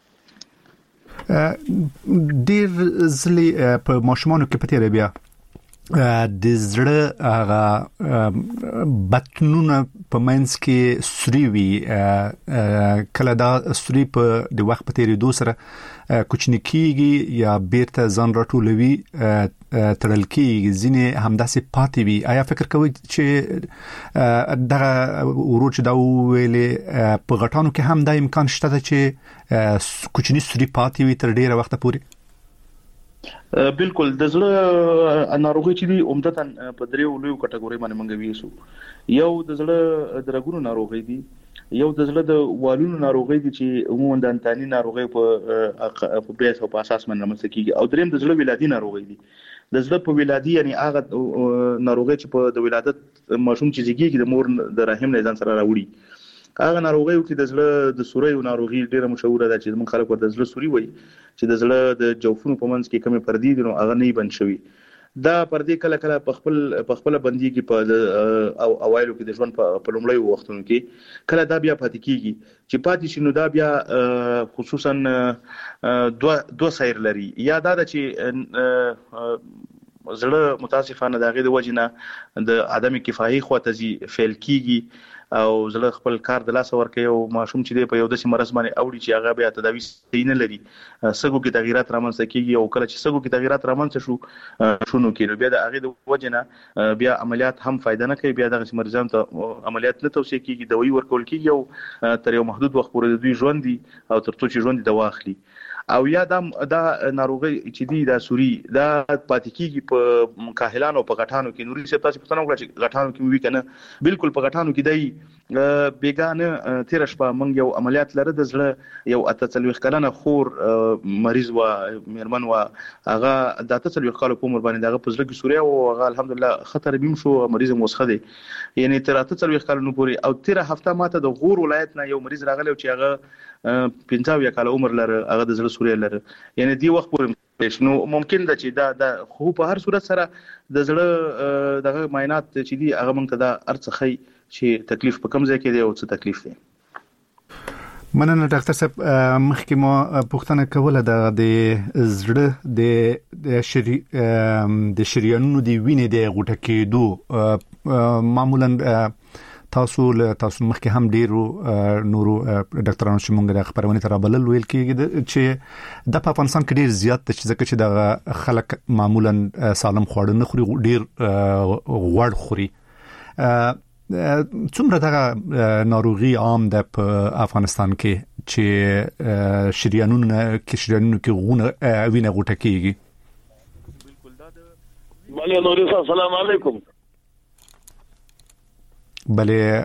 ډیر ځلې په ماشومانو کې پته بیا د زړه هغه بطنونه په منځ کې سوري وي، کله دا سوري په د وخت په تیریدو سره کوچنی کیږي یا بیرته ځان راټولوي تړل کیږي، ځینې همداسې پاتې وي. آیا فکر کوئ چې دغه ورور چې دا ویلې په غټانو کې هم دا امکان شته چې کوچنی سوري پاتې وي تر ډیره وخت پورې؟ بالکل. د زړه ناروغي چې دی عمدتاً په دریو لویو کټګوري باندې منګوي سو. یو د زړه د رګونو ناروغي دي، یو د زړه د والونو ناروغي دي چې عموما د انتاني ناروغي په په بیس او په اساس باندې رامنځته کیږي، او دریم د زړه ولادي ناروغي دي. د زړه په ولادي یعنی هغه ناروغي چې په د ولادت ماشوم چې زیږي د مور د رحم نه ځان سره راوړي. هغه ناروغي کې د زړه د سوري ناروغي ډیره مشهوره ده چې موږ خلک ورته زړه سوري وایي، چې د زړه د جوفونو په منځ کې کومه پردي دي نو هغه نه بند شوی. دا پردي کله کله په خپل په خپل بندي کې په او اوایلو کې د ژوند په لومړی وختونو کې کله دا بیا پاتې کیږي چې پاتې شنو دا بیا خصوصا دوه دوه سایر لري. یا دا چې زړه متاسفانه دغه د وجنه د عدم کفایي خواته فعل کیږي او زړه خپل کار د لاس ورکوي او ماشوم چې دی په یو داسې مرض باندې اوړي چې هغه بیا تداوی صحیح نه لري، سګو کې تغیرات رامنځته کیږي او کله چې سګو کې تغیرات رامنځته شو شونو کې بیا د هغه د وجنه بیا عملیات هم فائدہ نه کوي. بیا دغه مریضان ته عملیات نه توصیه کیږي، دوی ورکول کیږي او تر یو محدود وخت پورې دوی ژوند دي او تر څو چې ژوند دوا اخلي. او یا دا دا ناروغي چې دی دا سوري دا پاتې کیږي په کاهلانو په غټانو کې. نوري څه تاسو پوښتنه وکړه چې غټانو کې وی کنه؟ بالکل په غټانو کې دی بیگانه تیر شپه مونږ یو عملیات لره د زړه یو اته څلويخ کلنه خور مریض و میرمن و هغه د اته څلويخ کال په عمر باندې دغه په زړه کې سوري او هغه الحمدلله خطر بیم شو، مریض موسخه دی. یعنی تر اته څلويخ کال نو پوري او تیر هفته ماته د غور ولایت نه یو مریض راغلی چې هغه پنځه کال عمر لره، هغه د زړه سوري لره. یعنی دی وخت پورې نو ممکن ده چې دا د خو په هر صورت سره د زړه دغه معاینات چې دی هغه مونږ ته دا ارڅخی چې تکلیف په کوم ځای کې دی او څه تکلیف دی. مننه ډاکټر صاحب. مخکې ما پوښتنه کوله د زړه د شری د شریانونو دی وینې د غوټه کېدو معمولا تاسو له تاسو مخکې هم ډیرو نورو ډاکټرانو چې مونږ د خبرونه تر بلل ویل کېږي چې د افغانستان کې ډیر زیات چې ځکه چې د خلک معمولا سالم خواړه نه خوري، ډیر غوړ خوري. څومره دغه ناروغي عام ده په افغانستان کې چې شریانونو کې شریانونو کې غونه وینه غوټه کېږي؟ بالکل دا د بله نوري صاحب السلام علیکم. بله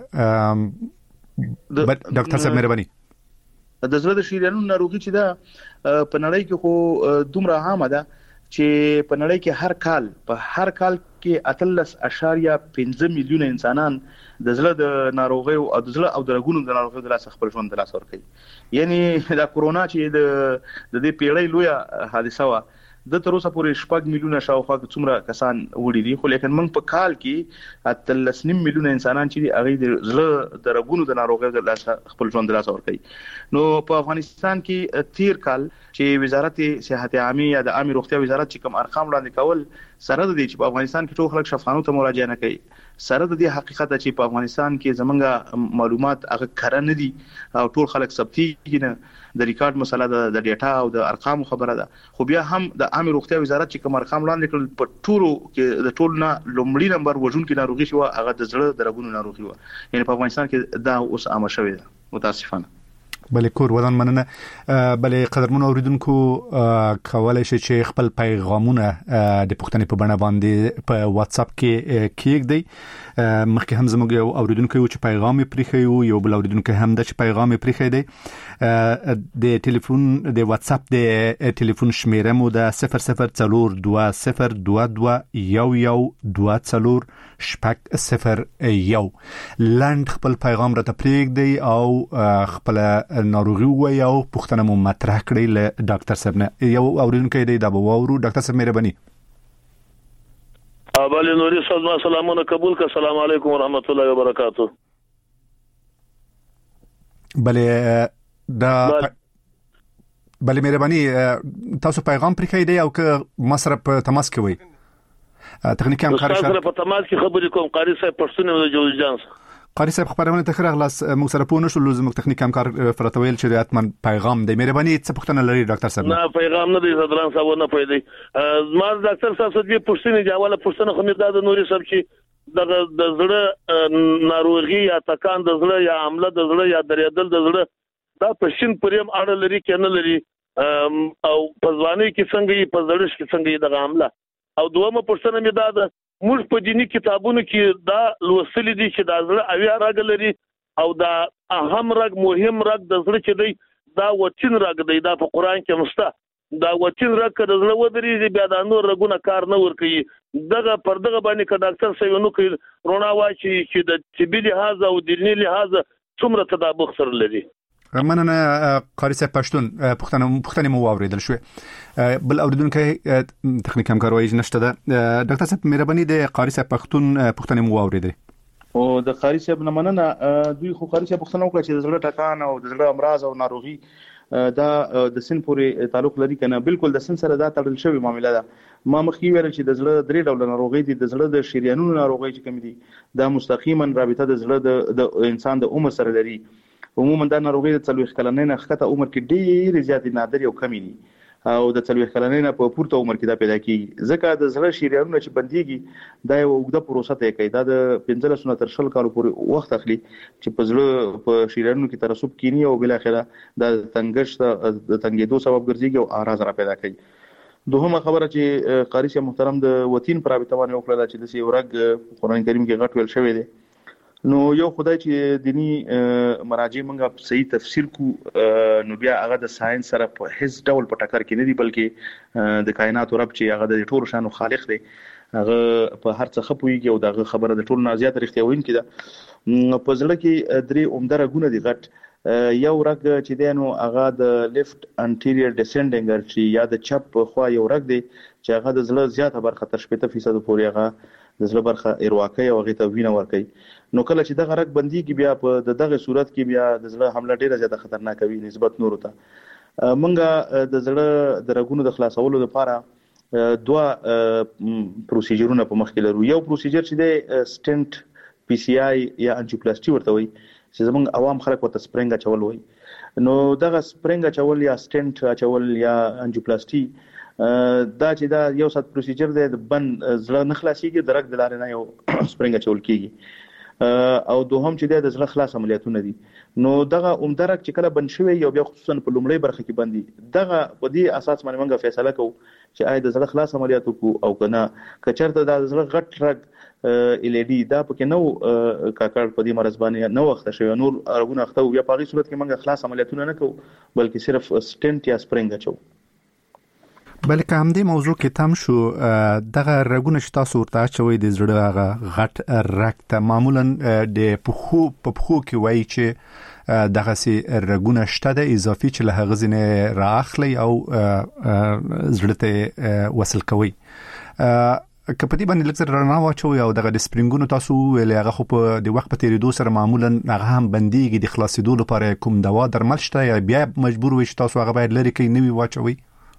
ډاکټر صاحب مهرباني. د زړه د شریانونو ناروغي چې دا په نړۍ کې خو دومره عامه ده چې په نړۍ کې هر کال په هر کال کې اتلس اشاریه پنځه میلیونه انسانان د زړه د ناروغي او د زړه او د رګونو د ناروغي د لاس خپل ژوند د لاس ورکړي. یعنی دا کورونا چې د د دې پیړۍ لویه حادثه و د تر اوسه پورې شپږ میلیونه شاوخوا څومره کسان وړي دي، خو لیکن موږ په کال کې اتلس نیم میلیونه انسانان چې هغه د زړه د رګونو د ناروغیو د لاس خپل ژوند لاس ور کوي. نو په افغانستان کې تیر کال چې وزارت صحت عامه یا د عامه روغتیا وزارت چې کوم ارقام وړاندې کول، سره د دې چې په افغانستان کې ټول خلک شفاخانو ته مراجعه نه کوي، سره د دې حقیقت چې په افغانستان کې زمونږ معلومات هغه کره نه دي او ټول خلک ثبتيږي نه، د ریکارډ مسله ده، د ډیټا او د ارقام خبره ده. خو بیا هم د عامه روغتیا وزارت چې کوم ارقام وړاندې کړل په ټولو کې د ټول نه لومړی نمبر وژون کې ناروغي شو هغه د زړه د رګونو ناروغي و. یعنی په افغانستان کې دا اوس عام شوی ده متاسفانه. بلې کور ودان مننه. بلې قدرمن اوریدونکو کولای شي چې خپل پیغامونه د پښتنې په بڼه باندې په واتس اپ کې کېږدي. مخکې هم زموږ یو اوریدونکو چې پیغام یې پریخیو، یو بل اوریدونکو هم د چې پیغام یې پریخی دی. د ټلیفون د واتس اپ د ټلیفون شمیره مو د صفر صفر څلور دوه صفر دوه دوه یو یو دوه څلور شپږ صفر یو. لاند خپل پیغام راته پریږدي او خپل ناروغي وي او پښتنه مو مطرح کړی له ډاکټر صاحب نه. یو اوریدونکو دی دا به وورو. ډاکټر صاحب مهرباني. ابل نوري صاحب سلامونه قبول کا. السلام علیکم ورحمت الله وبرکاتہ. بلې دا بلې مهرباني تاسو پیغام پرې دی او که مسره په تماس کې وي تخنیکی همکاري سره په تماس کې خبرې کوم. قاری صاحب پښتون د جوړجان قاری صاحب خبرونه ته خلاص موږ سره پونه شو زموږ تخنیکی همکار فراتویل چې اتمن پیغام دی. مهرباني څه پښتنه لري ډاکټر صاحب؟ نه پیغام نه دی صدران صاحب نه پېدې ما ډاکټر صاحب څخه دې پښتني جواله پښتنه خو مې د نوري صاحب چې د د زړه ناروغي یا تکان د زړه یا عمله د زړه یا درېدل د زړه دا پښین پریم اړه لري کنه لري او په ځواني کې څنګه په زړه کې څنګه د عمله او دومره پښتنه مې دا د موږ په دینی کتابونو کې دا لوستل دي چې دا زړه اویا راګ لري او دا اهم رګ مهم رګ د زړه چې دی دا وچین رګ دی. دا په قران کې مسته دا وچین رګ د زړه ودرې بیا د نور رګونه کار نه ور کوي. دغه پر دغه باندې ک ډاکټر صاحب نو کوي رونا واچي چې د طبي لحاظ او دینی لحاظ څومره تطابق سره لري. مننه قاری صاحب پښتون پښتنه پښتنه مو اوریدل شو. بل اوریدونکو تخنیک همکار وایي نشته ده. ډاکټر صاحب مهرباني د قاری صاحب پښتون پښتنه مو اوریدل او د قاری صاحب نه مننه. دوی خو قاری صاحب پښتنه وکړه چې د زړه ټکان او د زړه امراض او ناروغي دا د سن پورې تعلق لري کنه. بالکل د سن سره دا تړل شوی معاملې ده. ما مخکې ویل چې د زړه درې ډول ناروغي دي. د زړه د شریانونو ناروغي چې کوم دي دا مستقیما رابطه د زړه د انسان د عمر سره لري. عموما دا ناروغي د څلوېښت کلنۍ نه ښکته عمر کې ډېرې زیاتې نادر او کمې دي او د څلوېښت کلنۍ نه په پورته عمر کې دا پیدا کیږي. ځکه د زړه شریانونه چې بنديږي دا یو اوږده پروسه طی کوي. دا د پنځلس نه تر شل کالو پورې وخت اخلي چې په زړه په شریانونو کې ترسب کینی او بل اخره د تنګش د تنګېدو سبب ګرځي او اعراض را پیدا کوي. دوهمه خبره چې قاری صاحب محترم د وتین پر رابطه باندې وکړه چې د سی ورګ قرآن کریم کې غټ ویل شوی دی. نو یو خدای چې دینی مراجع منګه صحیح تفسیر کو نو بیا هغه د ساينس سره په هیڅ ډول په ټکر کې نه دی بلکې د کائنات رب چې هغه د ټول شانو خالق دی هغه په هر څه خپويږي او دغه خبره د ټول نازیات رښتیا وین کده. په ځل کې درې عمده رګونه دي غټ. یو رګ چې دی نو هغه د لیفت انټیریور ډیسندینګ چې یا د چپ خوا یو رګ دی چې هغه د زړه زیاته برخه تر شپږ فیصد پورې هغه د زړه برخه ایرواکي او هغه ته وینه ورکي. نو کله چې دغه رګ بنديږي بیا په دغه صورت کې بیا د زړه حمله ډیره زیاته خطرناک وي نسبت نورو ته. منګه د زړه د رګونو د خلاصولو لپاره دوه پروسیجرونه په مخ کې لرو. یو پروسیجر چې د سټنټ پی سی آی یا انجیوپلاسټي ورته وي چې زمونږ عوام خلک ورته سپرینګ اچول وي. نو دغه سپرینګ اچول یا سټنټ اچول یا انجیوپلاسټي دا چې دا یو سات پروسیجر دی د بن زړه نه خلاصيږي د رګ د لارې نه یو سپرینګ اچول کیږي او دوهم چې د زړه خلاص عملیاتونه دي. نو دغه عمده رګ چې کله بند شوی یو بیا خصوصا په لومړی برخه کې بندي دغه په دې اساس باندې موږ فیصله کوو چې آیا د زړه خلاص عملیات وکړو او کنه کچرته د زړه غټ رګ ال ای ډي دا پکې نو کاکړ په دې مرز باندې نو وخت شوی نور رګونه اخته بیا په هغه صورت کې موږ خلاص عملیاتونه نه کوو بلکې صرف سټنټ یا سپرینګ اچو. بلکې هم دې موضوع کې تم شو دغه رګونه چې تاسو ورته اچوي د زړه هغه غټ رګ ته معمولا د پخو په پخو کې وایي چې دغه سي رګونه شته د اضافي چې له غزنه راخلي او زړه وصل کوي. کپدی باندې لکه رڼا واچوي او دغه د سپرینګونو تاسو ویل هغه خو په د وخت په تیریدو سره معمولا هغه هم بنديږي د خلاصېدو لپاره کوم دوا درمل شته یا بیا مجبور وي تاسو هغه باید لري کې نوي واچوي؟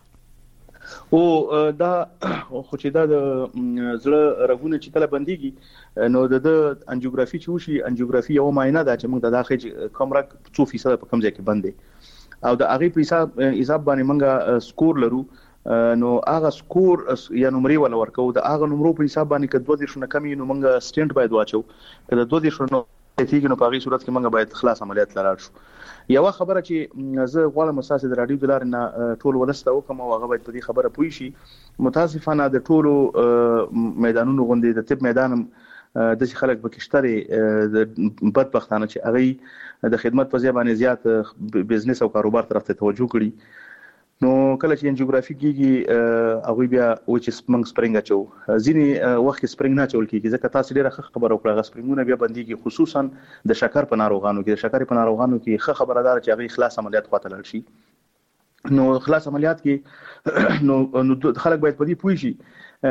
او دا خو چې دا د زړه رګونه چې تل بنديږي نو د انجیوګرافي چې وشي انجیوګرافي یو معاینه ده چې موږ د داخلي کوم رګ څو فیصد په کوم ځای کې بندي او د هغه په حساب حساب باندې موږ سکور لرو. نو هغه سکور یا نمرې ولا ورکو د هغه نمرو په حساب باندې کډ دوه دیرشونه کمی نو موږ سټنټ باید واچو کله دوه دیرشونه تیګ نو په هغه صورت کې موږ باید خلاص عملیات لاړ شو. یو خبره چې زه غواړم اساس د رادیو دلار نه ټول ولسته وکم او هغه باید په دې خبره پوي شي. متاسفانه د ټولو میدانونو غونډې د طب میدانم د شي خلک بکشتري د بدبختانه چې هغه د خدمت په ځای باندې زیات بزنس او کاروبار طرف ته توجه کړي. نو کله چې انجیوګرافي کیږي هغه بیا و چې سپنګ سپرینګ اچو ځینی وخت کې سپرینګ نه چول کیږي ځکه تاسو ډیره خبره وکړه غ سپرینګونه بیا بنديږي خصوصا د شکر په ناروغانو کې د شکر په ناروغانو کې ښه خبردار چې هغه خلاص عملیات خواته لاړ شي. نو خلاص عملیات کې نو نو خلک باید په دې پوه شي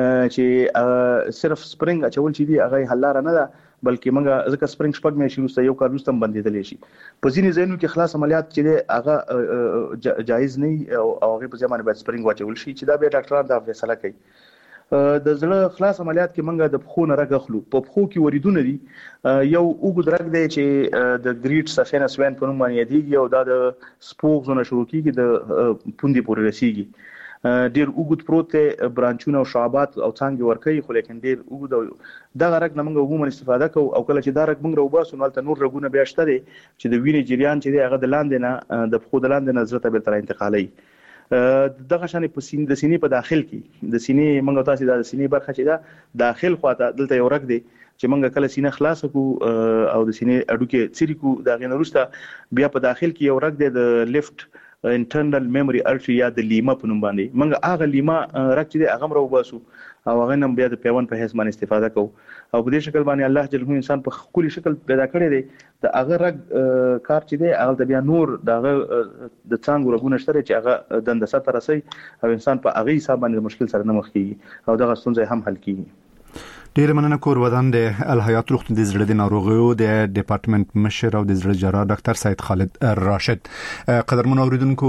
چې صرف سپرینګ اچول چې دی هغه حل لاره نه ده بلکې موږ ځکه سپرینګ شپږ مې شروع یو کار روستم بندیدل شي په ځینې ځایونو کې خلاص عملیات چې هغه جایز نه او هغه په ځمانه باید سپرینګ واچول شي چې دا به ډاکټران دا فیصله کوي. د زړه خلاص عملیات کې موږ د پخو نه راغخلو په پخو کې وریدونه دي یو وګد راګ دی چې د ګریټ سفینس وین په نوم باندې دیږي او دا د سپوک زونه شروع کیږي د پوندې پورې رسیږي. ډیر وګد پروت برانچونه او شعبات او څنګه ورکي خو لیکن ډیر وګد دا رګ نه موږ عموما استفاده کوو او کله چې دا رګ موږ روباسو نو تل نور رګونه بیا شته دي چې د وینې جریان چې هغه د لاندې نه د خود لاندې نه زړه ته به تر انتقالي دغه شان په سینې د سینې په داخل کې د سینې موږ تاسو د سینې برخه چې دا داخل خواته دلته یو رګ دی چې موږ کله سینې خلاص کو او د سینې اډو کې چیرې کو دا غنوروسته بیا په داخل کې یو رګ دی د لیفت انټرنل میموري ارټری یا د لیما په نوم باندې موږ هغه لیما راکې د هغه مرو باسو او هغه نم بیا د پیوند په حساب باندې استفاده کوو او په دې شکل باندې الله جل انسان په خولي شکل پیدا کړی دی د هغه رګ کار چې دی هغه بیا نور دغه د څنګه رګونه شته چې هغه د اندسه ترسي او انسان په هغه حساب باندې مشکل سره نه مخ کیږي او دغه ستونزې هم حل کیږي. ډیر مننه کور ودان د الحیات روغتون د زړه د ناروغیو د ډپارټمنټ مشر او د زړه جراح ډاکټر سید خالد راشد. قدرمن اوریدونکو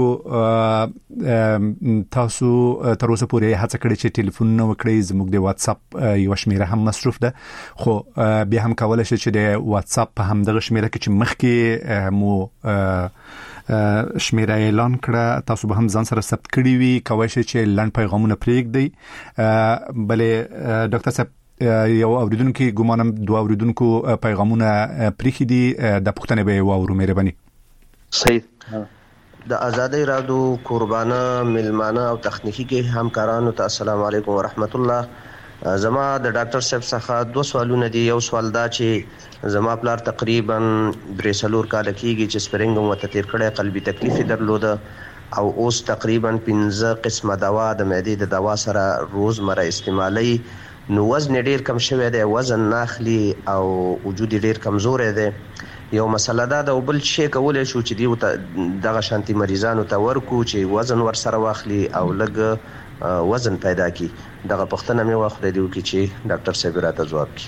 تاسو تر اوسه پورې هڅه کړې چې ټلیفون نو وکړئ زموږ د واتس اپ یو شمیره هم مصروف ده خو بیا هم کولای شئ چې د واتس اپ په هم دغه شمیره کې چې مخکې مو شمیره اعلان کړه تاسو به هم ځان سره ثبت کړی وي کوي چې لنډ پیغامونه پرېږدئ بلې ډاکټر صاحب یو اوریدونکو ګمانم دوه اوریدونکو پیغامونه پریخي دي د پښتنې به وورو مهرباني. صحیح د آزادۍ رادیو قربانه ملمانه او تخنیکی کې همکارانو ته السلام علیکم ورحمت الله. زما د ډاکټر صاحب څخه دوه سوالونه دي. یو سوال دا چې زما پلار تقریبا درې څلور کال کېږي چې سپرینګ مو ته تیر کړی قلبي تکلیف درلوده او اوس تقریبا پنځه قسمه دوا د معدې د دوا سره روزمره استعمالي نو وزن ډیر کم شوی دی وزن ناخلی او وجود ډیر کمزور دی. یو مسله دا د بل شي کولای شو چې دی دغه شانتي مریضانو ته ورکو چې وزن ور سره واخلي او لګ وزن پیدا کی. دغه پښتنه مې واخلې دی چې ډاکټر صاحب راته جواب کی.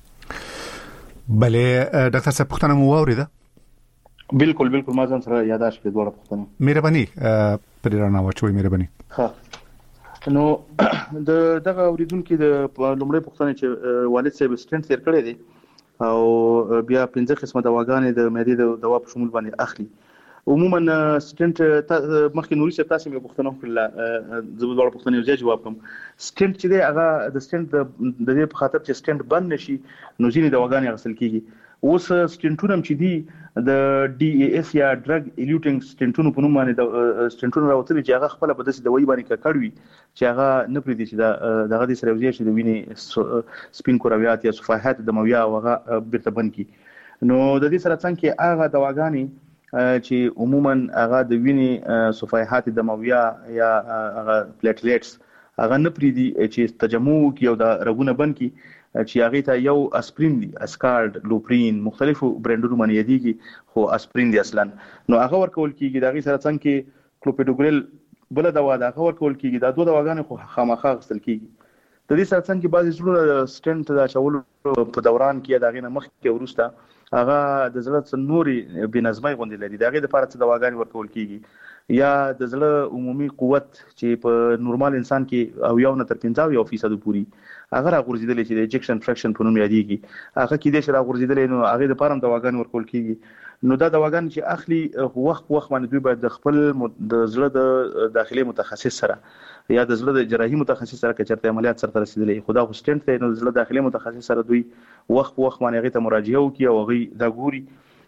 بلې ډاکټر صاحب پښتنه مو واوریده؟ بالکل بالکل ما ځان سره یاداش په دوه پښتنه مهرباني پرېرانه واچوي مهرباني. ها نو د دغه اوریدونکو د لومړی پښتنه چې والد صاحب سټنټ تیر کړی دی او بیا پنځه قسمه دواګانې د معدې د دوا په شمول باندې اخلي. عموما سټنټ مخکې نوري صاحب تاسو مې پښتنه کړل زبر پښتنه یو جواب کوم. سټنټ چې دی هغه د سټنټ د دې په خاطر چې سټنټ بند نشي نو ځینې دواګانې غسل کیږي. اوس سټنټونه چې دي د ډي ای اس یا ډرګ ایلیوټینګ سټنټونو په نوم باندې د سټنټونو راوتلي چې هغه خپل په داسې دوايي باندې کړوي چې هغه نه پریدي چې دا دغه د سره وزیر چې د وینې سپین کورویات یا صفحات دمویه هغه بیرته بند کی. نو د دې سره څنګه هغه دواګانې چې عموما هغه د وینې صفحات دمویه یا هغه پلیټلیټس هغه نه پریدي چې تجمع کی او د رګونه بند کی چې هغه ته یو اسپرین دی، اسکارد، لوپرین، مختلفو برانډونو باندې یادېږي، خو اسپرین دی اصلا. نو هغه ورکول کیږي. د هغه سره څنګه کلوپیډوګریل بل دوا د هغه ورکول کیږي. دا دوه دواګانې خو خامخا غسل کیږي. د دې سره څنګه بعضی زړه سټنټ دا چولو په دوران کې دا غینه مخ کې ورسته هغه د زړه نوري بنظمي غوندې لري. دا غي د لپاره څه دواګانې ورکول کیږي، یا د زړه عمومي قوت چې په نورمال انسان کې او یو نه تر پنځه فیصد پوري هغه راغورځیدل چې د انجکشن فریکشن په نوم یادېږي، هغه کې د شرا غورځیدل نو هغه د لپاره دواګانې ورکول کیږي. نو دا دواګانې چې اخلي وخت وخت باندې دوی باید د خپل د زړه د داخلي متخصص سره یا د زړه د جراحي متخصص سره کچرته عملیات سره رسیدلې، خدا خو سټنټ ته نو زړه داخلي متخصص سره دوی وخت وخت باندې هغه ته مراجعه وکي او هغه دا ګوري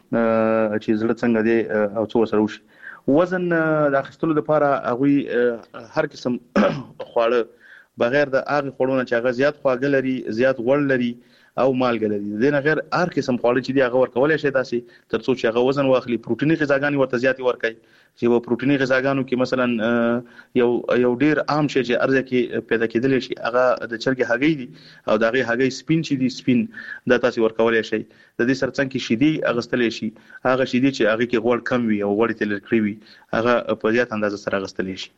چې زړه څنګه دی او څو سره وشي. وزن د اخیستلو لپاره هغه هر قسم خواړه بغیر د هغه خورونه چې هغه زیات خواږه لري، زیات غوړ لري او مالګه لري، د نه غیر هر قسم خواړه چې دی هغه ورکول شي تاسو ترڅو چې هغه وزن واخلي. پروتیني غذاګانې ورته زیات ورکړي چې په پروتیني غذاګانو کې مثلا یو یو ډیر عام شی چې ارزه کې پیدا کېدل شي هغه د چرګ هګۍ دي او د هغه هګۍ سپین چې دي سپین د تاسو ورکول شي. د دې سره څنګه شیدي اغستل شي، هغه شیدي چې هغه کې غوړ کم وي او غوړ تل کړی وي هغه په زیات اندازه سره اغستل شي.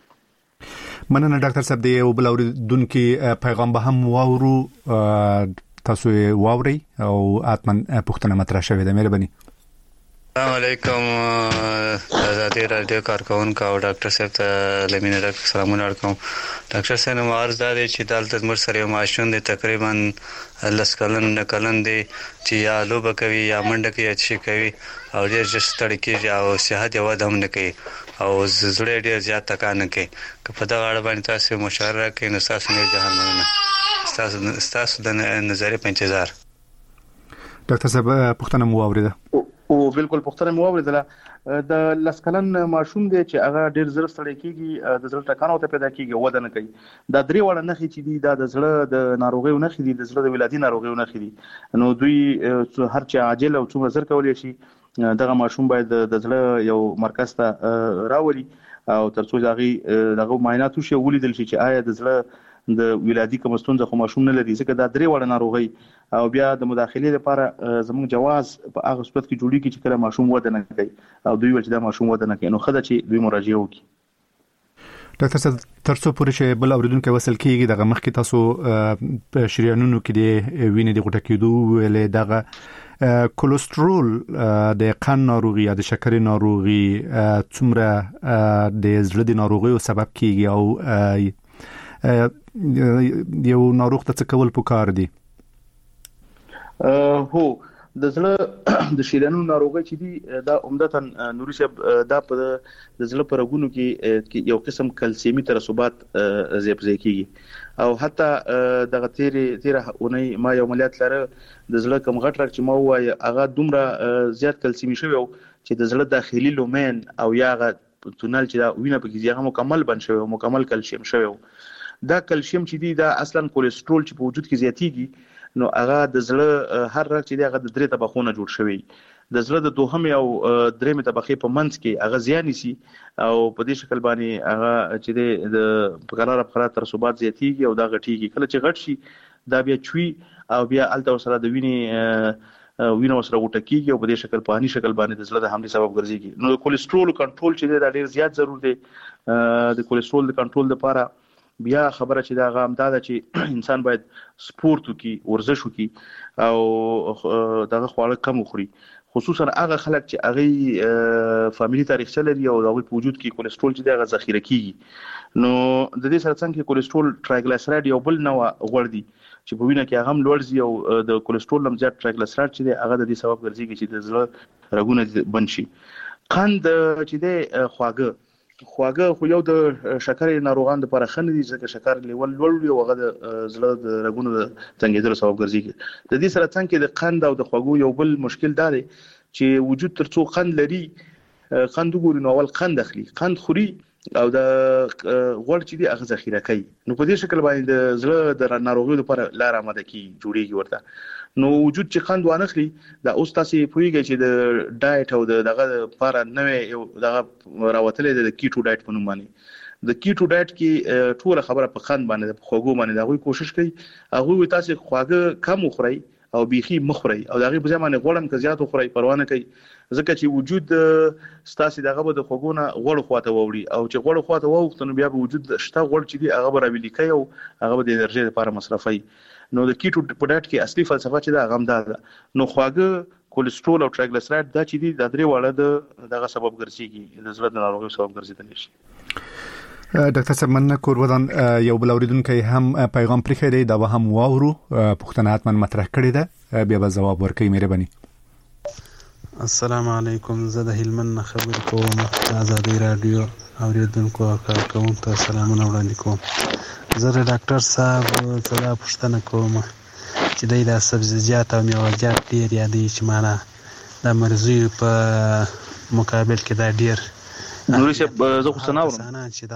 مننه ډاکټر صاحب. دی او بل اوریدونکو پیغام به هم واورو، تاسو واوري او اتمن پښتنه مطرح شوی ده. مهرباني. السلام علیکم آزادی رادیو کارکونکو او ډاکټر صاحب ته لمینه ډاکټر سلامونه ورکوم. ډاکټر صاحب نو عرض ده چې دلته مر سره ماشوم دي تقریبا لس کلن نه کلن دي چې یا لوبه کوي یا منډه کوي یا چې کوي او ډېر ژر ستړي کېږي او صحت یې وده هم نه کوي او زړه ډېر زیات تکان نه کوي. که په دغه اړه باندې تاسو مشوره راکړئ نو تاسو نه جهنم تاسو تاسو د نظر په انتظار. ډاکټر صاحب پښتنه مو اوریده؟ او بالکل پښتنه مو اوریدله. د لسکلن ماشوم دی چې هغه ډیر زر ستړي کیږي، د زړه ټکان او ته پیدا کیږي، وده نه کوي. دا درې وړه نخي چې دي دا د زړه د ناروغیو نخي دي، د زړه د ولادي ناروغیو نخي دي. نو دوی هر چا عاجل او څومره زر کولای شي دغه ماشوم باید د زړه یو مرکز ته راولي او ترڅو دغه دغه معاینات وشي ولیدل شي چې آیا د زړه د ولادي کوم ستونزه خو ماشوم نه لري. ځکه دا درې وړه ناروغي او بیا د مداخله لپاره زموږ جواز په هغه صورت کې جوړیږي چې کله ماشوم وده نه کوي او دوی ول چې دا ماشوم وده نه کوي نو خدای چې دوی مراجعه وکړي. ډاکټر صاحب ترڅو پورې چې بل اوریدونکو وصل کیږي دغه مخکې تاسو په شریانونو کې د وینې د غټه کېدو ولې دغه کولېسترول د قند ناروغي یا د شکر ناروغي څومره د زړه د ناروغیو سبب کیږي او یو ناروغ ته څه کول پکار دي؟ هو د زړه د شریانونو ناروغي چې دي دا عمدتاً نوري صاحب دا په د زړه په رګونو کې یو قسم کلسیمي ترسبات زیاتېږي کیږي او حتی دغه تیرې تیره اونۍ ما یو عملیات لره د زړه کم غټ راک چې ما وای هغه دومره زیات کلسیمي شوی چې د زړه داخلي لومین او یاغه تونل چې دا وینه پکې هغه مکمل بن شوی مکمل کلسیم شوی. دا کلسیم چې دی دا اصلا کولېسترول چې په وجود کې زیاتېږي نو هغه د زړه هر رګ چې دی هغه د درې طبقونو جوړ شوی. د زړه د دوهمې او درېمې طبقې په منځ کې هغه زیان نشي او په دې شکل باندې هغه چې دی د قرار په قرار ترسبات زیاتېږي او دا غټيږي. کله چې غټ شي دا بیا چوي او بیا الته سره د وینې وینه سره غټه کیږي او په دې شکل په اني شکل باندې د زړه د حملې سبب ګرځي. نو د کولېسترول کنټرول چې دی دا ډیر زیات ضروري دی. د کولېسترول د کنټرول لپاره بیا خبره چې دا غام دا چې انسان باید سپورت وکي، ورزش وکي او دغه خواړه کم وخوري، خصوصا هغه خلک چې هغه فاميلي تاریخچه لري او د وجود کې کولېسترول چې دغه ذخیره کیږي. نو د دې سره څنګه کولېسترول ټرایګلیسراید یو بل نوع غوړ دي چې په وینه کې هغه هم لوړ زی او د کولېسترول هم زیات ټرایګلیسراید چې هغه د دې سبب ګرځي چې د زړه رګونه بند شي. قند چې د خواږه خواږه خو یو د شکر ناروغان لپاره خنه دي ځکه شکر لیول لوړ وي او هغه د زړه د رګونو د څنګهېدلو سبب ګرځي. د دې سره څنګه د قند او د خواږو یو بل مشکل دا دی چې وجود ترڅو قند لري قند وګوري نو اول قند اخلي، قند خوري او د غوړ چې دی هغه ذخیره کوي. نو په دې شکل باندې د زړه د ناروغیو لپاره لار آماده کی جوړیږي ورته. نو وجود چې قند وانخلي دا اوس تاسو پوهیږئ چې د ډایټ او دغه لپاره نوې یو دغه راوتلې د کیټو ډایټ په نوم باندې د کیټو ډایټ کې ټول خبره په خند باندې په خوګو باندې دا غوي کوشش کوي هغه تاسو خواږه کم خوري او بيخي مخوري او دغه په ځمانه غوړم که زیات خوري پروا نه کوي ځکه چې وجود ستاسو دغه به د خوګونه غوړ خواته ووري او چې غوړ خواته ووختنه بیا به وجود شته غوړ چې دی هغه به راویل کوي او هغه د انرژي لپاره مصرفي نو د کیټو په ډایټ کې اصلي فلسفه چې دا غمدا ده نو خواږه کولیسټرول او ټرایګلیسرایډ دا چې دي د درې واړه د دغه سبب ګرځي د زړه د ناروغیو سبب ګرځي شي ډاکټر صاحب من کورودان یو بل اوریدونکو هم پیغام پرې دی دا به هم واورو پښتنه حتمن مطرح کړی ده بیا به جواب ورکړي مهرباني السلام علیکم زه د هلمند خبر کوم آزادی رادیو اوریدونکو کارکونکو ته سلامونه وړاندې کوم زه د ډاکټر صاحب څخه پوښتنه کوم چې د سبزیجات او میوه‌جات ډیر یادي چې معنا د مرزي په مقابل کې دا ډیر نوري شه زه خو سناورم چې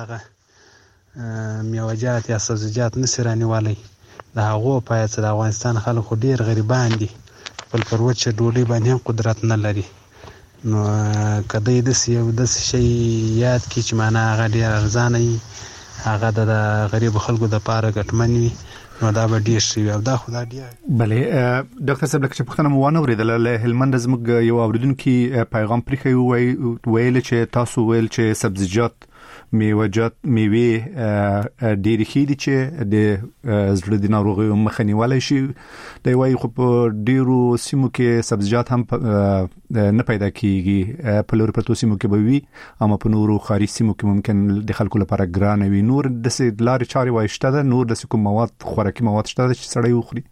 دغه میوه‌جات یا سبزیجات نسرانی والی دا هغه په چې د افغانستان خلکو ډیر غریبان دي خپل پروت چې ډوډۍ باندې هم قدرت نه لري نو کدی د یو د شی یاد کی چې معنا هغه ډیر ارزانه وي هغه د غریب خلکو د پاره ګټمن وي نو دا به ډیر شي او دا خو دا ډیر بلې ډاکټر صاحب لکه پښتنه مو ونه اوریدل له هلمند زموږ یو اوریدونکو پیغام پرې ویل چې تاسو ویل چې سبزیجات میوه‌جات میوه ډیر خېدي چې د زړه د ناروغیو مخه نیولای شي د وایي خو په ډیرو سیمو کې سبزیجات هم نه پیدا کیږي په لور پروتو سیمو کې به وي اما په نورو خارجي سیمو کې ممکن د خلکو لپاره ګران وي نور د لارې چارې وایشته ده نور د کوم مواد خوراکي مواد شته چې سړی وخوري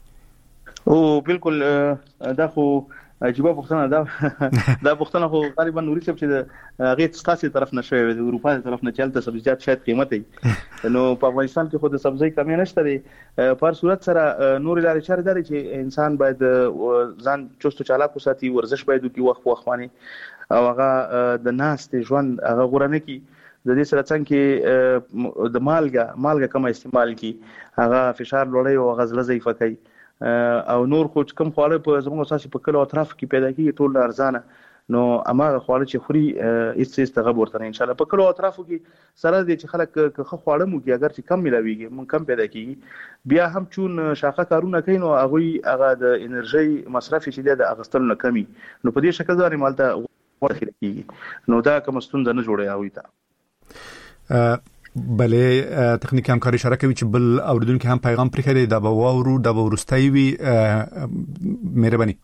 او بالکل دا خو عجیبه پښتنه دا دا پښتنه خو غالبا نوري څه چې هغه ستاسو طرف نشوي د اروپا طرف نه چلته سبزیجات شاید قیمتي نو په افغانستان کې خو د سبزی کمی نشته دی په صورت سره نور لارې چارې دي چې انسان باید ځان چوستو چالاک وساتي ورزش باید وکړي وخت وخت او هغه د ناس ته ژوند هغه غوړنه کی د دې سره څنګه د مالګه مالګه کم استعمال کی هغه فشار لوړي او غزله ضعیفه کوي او نور خو کم خواله په زموږ اساسي په کلو اطراف کې پیدا کیږي ټول ارزانه نو اماغه خواله چې خوري هیڅ هیڅ تغب ورته ان شاء الله په کلو اطرافو کې سره دي چې خلک که خواله مو کې اگر چې کم ملاويږي مون کم پیدا کیږي بیا هم چون شاخه کارونه کوي نو هغه هغه د انرژي مصرف چې د اغستل نه کمی نو په دې شکل ځانې مالته ورخه کیږي نو دا کوم ستونزه نه جوړي اوي تا بلې تخنیکی همکاري اشاره کوي چې بل اوریدونکو هم پیغام پرې کړی دا به واورو دا به ورستای وي مهرباني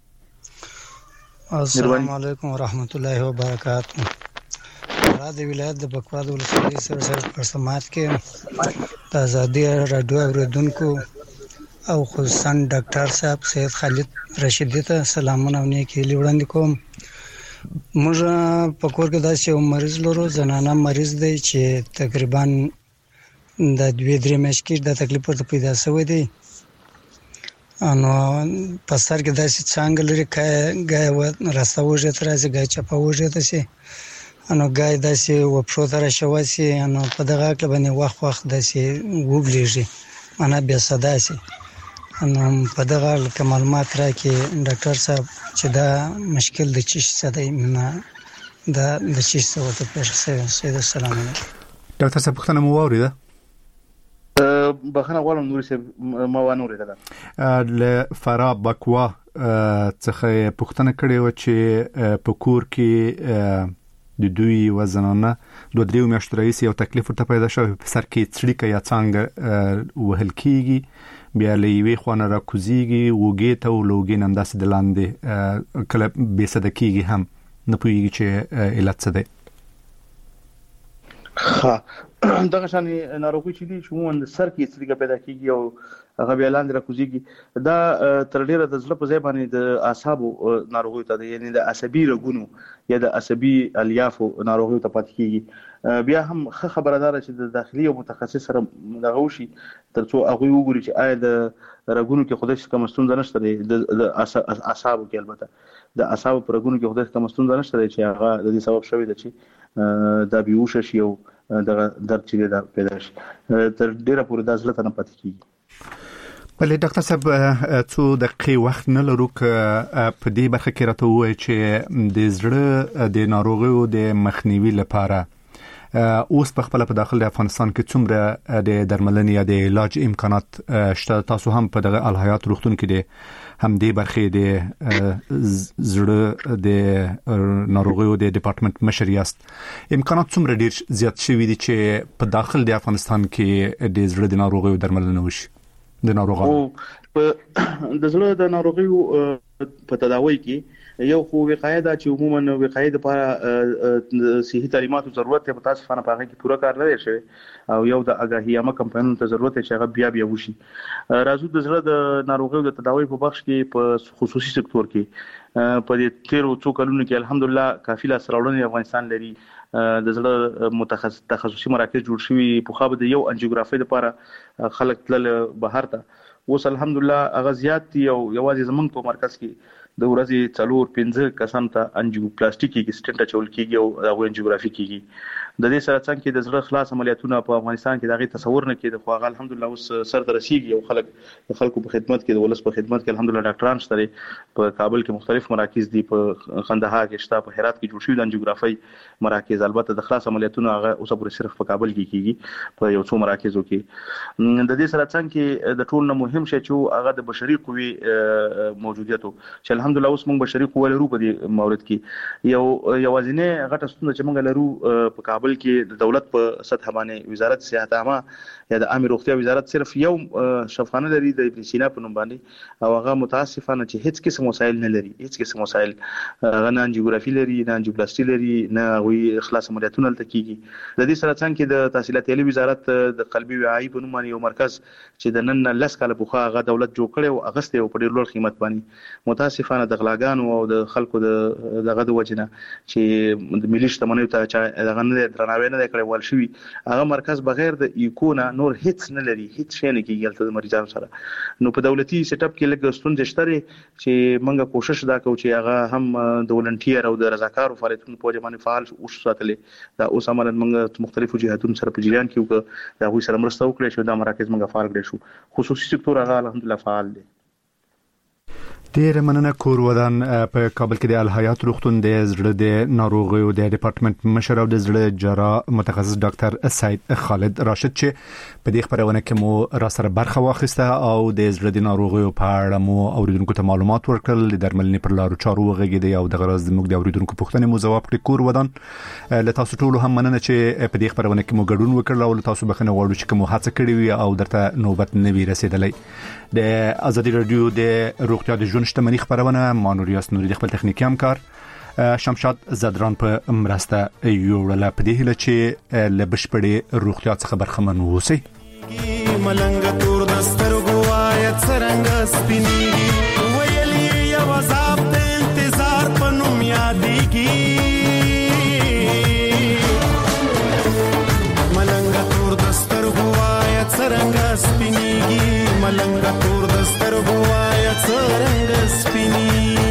السلام علیکم ورحمت الله وبرکاته را د ولایت د بکواد ولسوالۍ سره سره په سماعت کې د آزادي رادیو اوریدونکو او خصوصا ډاکټر صاحب سید خالد رشیدی ته سلامونه او نیکی وړاندې کوم موږ په کور کې داسې یو مریض لرو زنانه مریض دی چې تقریبا د دوه درې میاشتې کې د تکلیف ورته پیدا شوی دی انو په سر کې داسې څنګه لري کای و راسته وژه تر ازه گای چپا وژه ته سي انو گای داسې و پښو تر شوی سي انو په دغه کې باندې وخت وخت داسې وګلیږي انا بیا صدا سي انو په دغه معلومات راکې ډاکټر صاحب چې دا مشکل د چی څه دی نه دا د چی څه وته پېښه سید السلام علیکم ډاکټر صاحب ختنه مو وریده بخنه غواړم نور څه ما و نور ده ل فرا بکوا څخه پښتنه کړي و چې په کور کې د دوی وزنانه دوه دریو میاشتې رئیس یو تکلیف ورته پیدا شو په سر کې څړیکه یا څنګه وهل کیږي بیا لېوي خوانه را کوزيږي وګې ته ولوګې نن داسې د لاندې کله به صدقېږي هم نه پوهیږي چې علت څه دی ها دغه شان ناروغي چې دي چې مون د سر کې څړیکه پیدا کیږي او هغه بیا لاندې را کوزيږي دا تر ډیره د زړه په ځای باندې د اعصابو ناروغي ته دی یعنی د عصبي رګونو یا د عصبي الیافو ناروغي ته پات کیږي بیا هم ښه خبردار چې د داخلي او متخصص سره دغه وشي ترڅو هغه وګوري چې آیا د رګونو کې خودش کوم ستونزه نشته دی د اعصابو کې البته د اعصابو پر رګونو کې خودش کوم ستونزه نشته دی چې هغه د دې سبب شوی دی چې دا بیوش شي او دغه درد چې دا پیدا شي تر ډیره پورې د ځلته نه پات کیږي بلې ډاکټر صاحب څو دقیقې وخت نه لرو که په دې برخه کې راته ووایي چې د زړه د ناروغیو د مخنیوي لپاره اوس په خپل په داخل د افغانستان کې څومره د درملنې یا د علاج امکانات شته؟ تاسو هم په دغه الحیات روغتون کې د هم دې برخې د زړه د ناروغیو د ډپارټمنټ مشر یاست. امکانات څومره ډیر زیات شوي دي چې په داخل د افغانستان کې د زړه د ناروغیو درملنه وشي د ناروغانو؟ په د زړه د ناروغیو په تداوی کې یو خو وقایه دا چې عموما وقایه لپاره صحي تعلیماتو ضرورت ته متاسفانه په هغه کې پوره کار نه شوی او یو د اگاهیامه کمپاینونو ته ضرورت چې هغه بیا بیا وشي. راځو د زړه د ناروغیو د تداوی په بخش کې په خصوصي سکتور کې په دې تیرو څو کلونو کې الحمدلله کافي لاس راوړنې افغانستان لري. د زړه متخصص تخصصي مراکز جوړ شوي، په خو د یو انجیوګرافي لپاره خلک تل بهر ته اوس الحمدلله هغه زیات دی او یوازې زمونږ په مرکز کې د ورځې څلور پنځه کسان ته انجیوپلاستیکي کې سټنټ چول کیږي او هغه انجیوګرافي کیږي. د دې سره څنګه د زړه خلاص عملیاتونه په افغانستان کې دغه تصور نه کېده، خو هغه الحمدلله اوس سر ته رسیدي او خلک د خلکو په خدمت کې د ولس په خدمت کې الحمدلله ډاکټران شته. په کابل کې مختلف مراکز دي، په قندهار کې شته، په هرات کې جوړ شوي د انجیوګرافي مراکز. البته د خلاص عملیاتونه هغه اوس پر صرف په کابل کې کیږي په یو څو مراکزو کې. د دې سره څنګه د ټول نه مهم شی چې هغه د بشري قوی موجودیت چې الحمدلله اوس موږ بشري قوه لرو په دې مورد کې. یو یوازینه غټه ستونزه چې موږ لرو په کابل کې د دولت په سطح باندې وزارت صحت عامه یا د عامه روغتیا وزارت صرف یو شفاخانه لري د ابن سینا په نوم باندې، او هغه متاسفانه چې هیڅ قسم وسایل نه لري، هیڅ قسم وسایل نه انجیوګرافي لري، نه انجیوپلاستي لري، نه وی اخلاص عملیاتونه لته کیږي. د دې سره څنګه د تحصیلات عالی وزارت د قلبي وعي په نوم باندې یو مرکز چې د نن لس کاله په هغه دولت جوړ کړي او اغسته او په ډیر لوړ قیمت باندې متاسفانه د غلاګانو او د خلکو د دغه د وجنه چې د ملي شتمنیو ته دغه نه درناوی نه کړی ول شوی، هغه مرکز بغیر د ایکونه نور هیڅ نه لري، هیڅ شي نه کیږي د مریضانو سره. نو په دولتي سیټ اپ کې لږ ستونزې شته چې موږ کوشش دا کوو چې هغه هم د ولنټیر او د رضاکارو فعالیتونو په جمعنی فعال او ساتلې. دا اوس عملاً موږ مختلفو جهاتونو سره په جریان کې وکړو، دا غوي سره مرسته وکړو چې دا مراکز موږ فعال کړو. شو خصوصي سکتور هغه الحمدلله فعال دی. ډیر مننه. کور ودان په کابل کې د الحیات روغتون د زړه د ناروغیو د ډپارټمنټ مشر او د زړه جراح متخصص ډاکټر سید خالد راشد چې په دې خبرونه کې مو را سره برخه واخیسته او د زړه د ناروغیو په اړه مو اوریدونکو ته معلومات ورکړل، د درملنې پر لارو چارو وغږیدي او د غرض موږ د اوریدونکو پوښتنې مو ځواب کړی. کور ودان له تاسو ټول هم مننه چې په دې خبرونه کې مو ګډون وکړل او تاسو بخنه غواړو چې کوم هڅه کړې وي او درته نوبت نه وي رسیدلې. د ازادي رادیو د روغتیا د ژوند شتمنۍ خبرونه مانوریاس نوري د خپل تخنیکی همکار شمشاد زدران په مرسته یوړله په دې هله چې له بشپړې روغتیا څخه برخمن اوسئ. ملنګ تور دستر غوايت سرنګ سپینی ویلې یو عذاب د انتظار پنوم یادېږي. ملنګ تور دستر غوايت سرنګ سپینیږي، ملنګ تور دستر غوايت سرنګ سپینی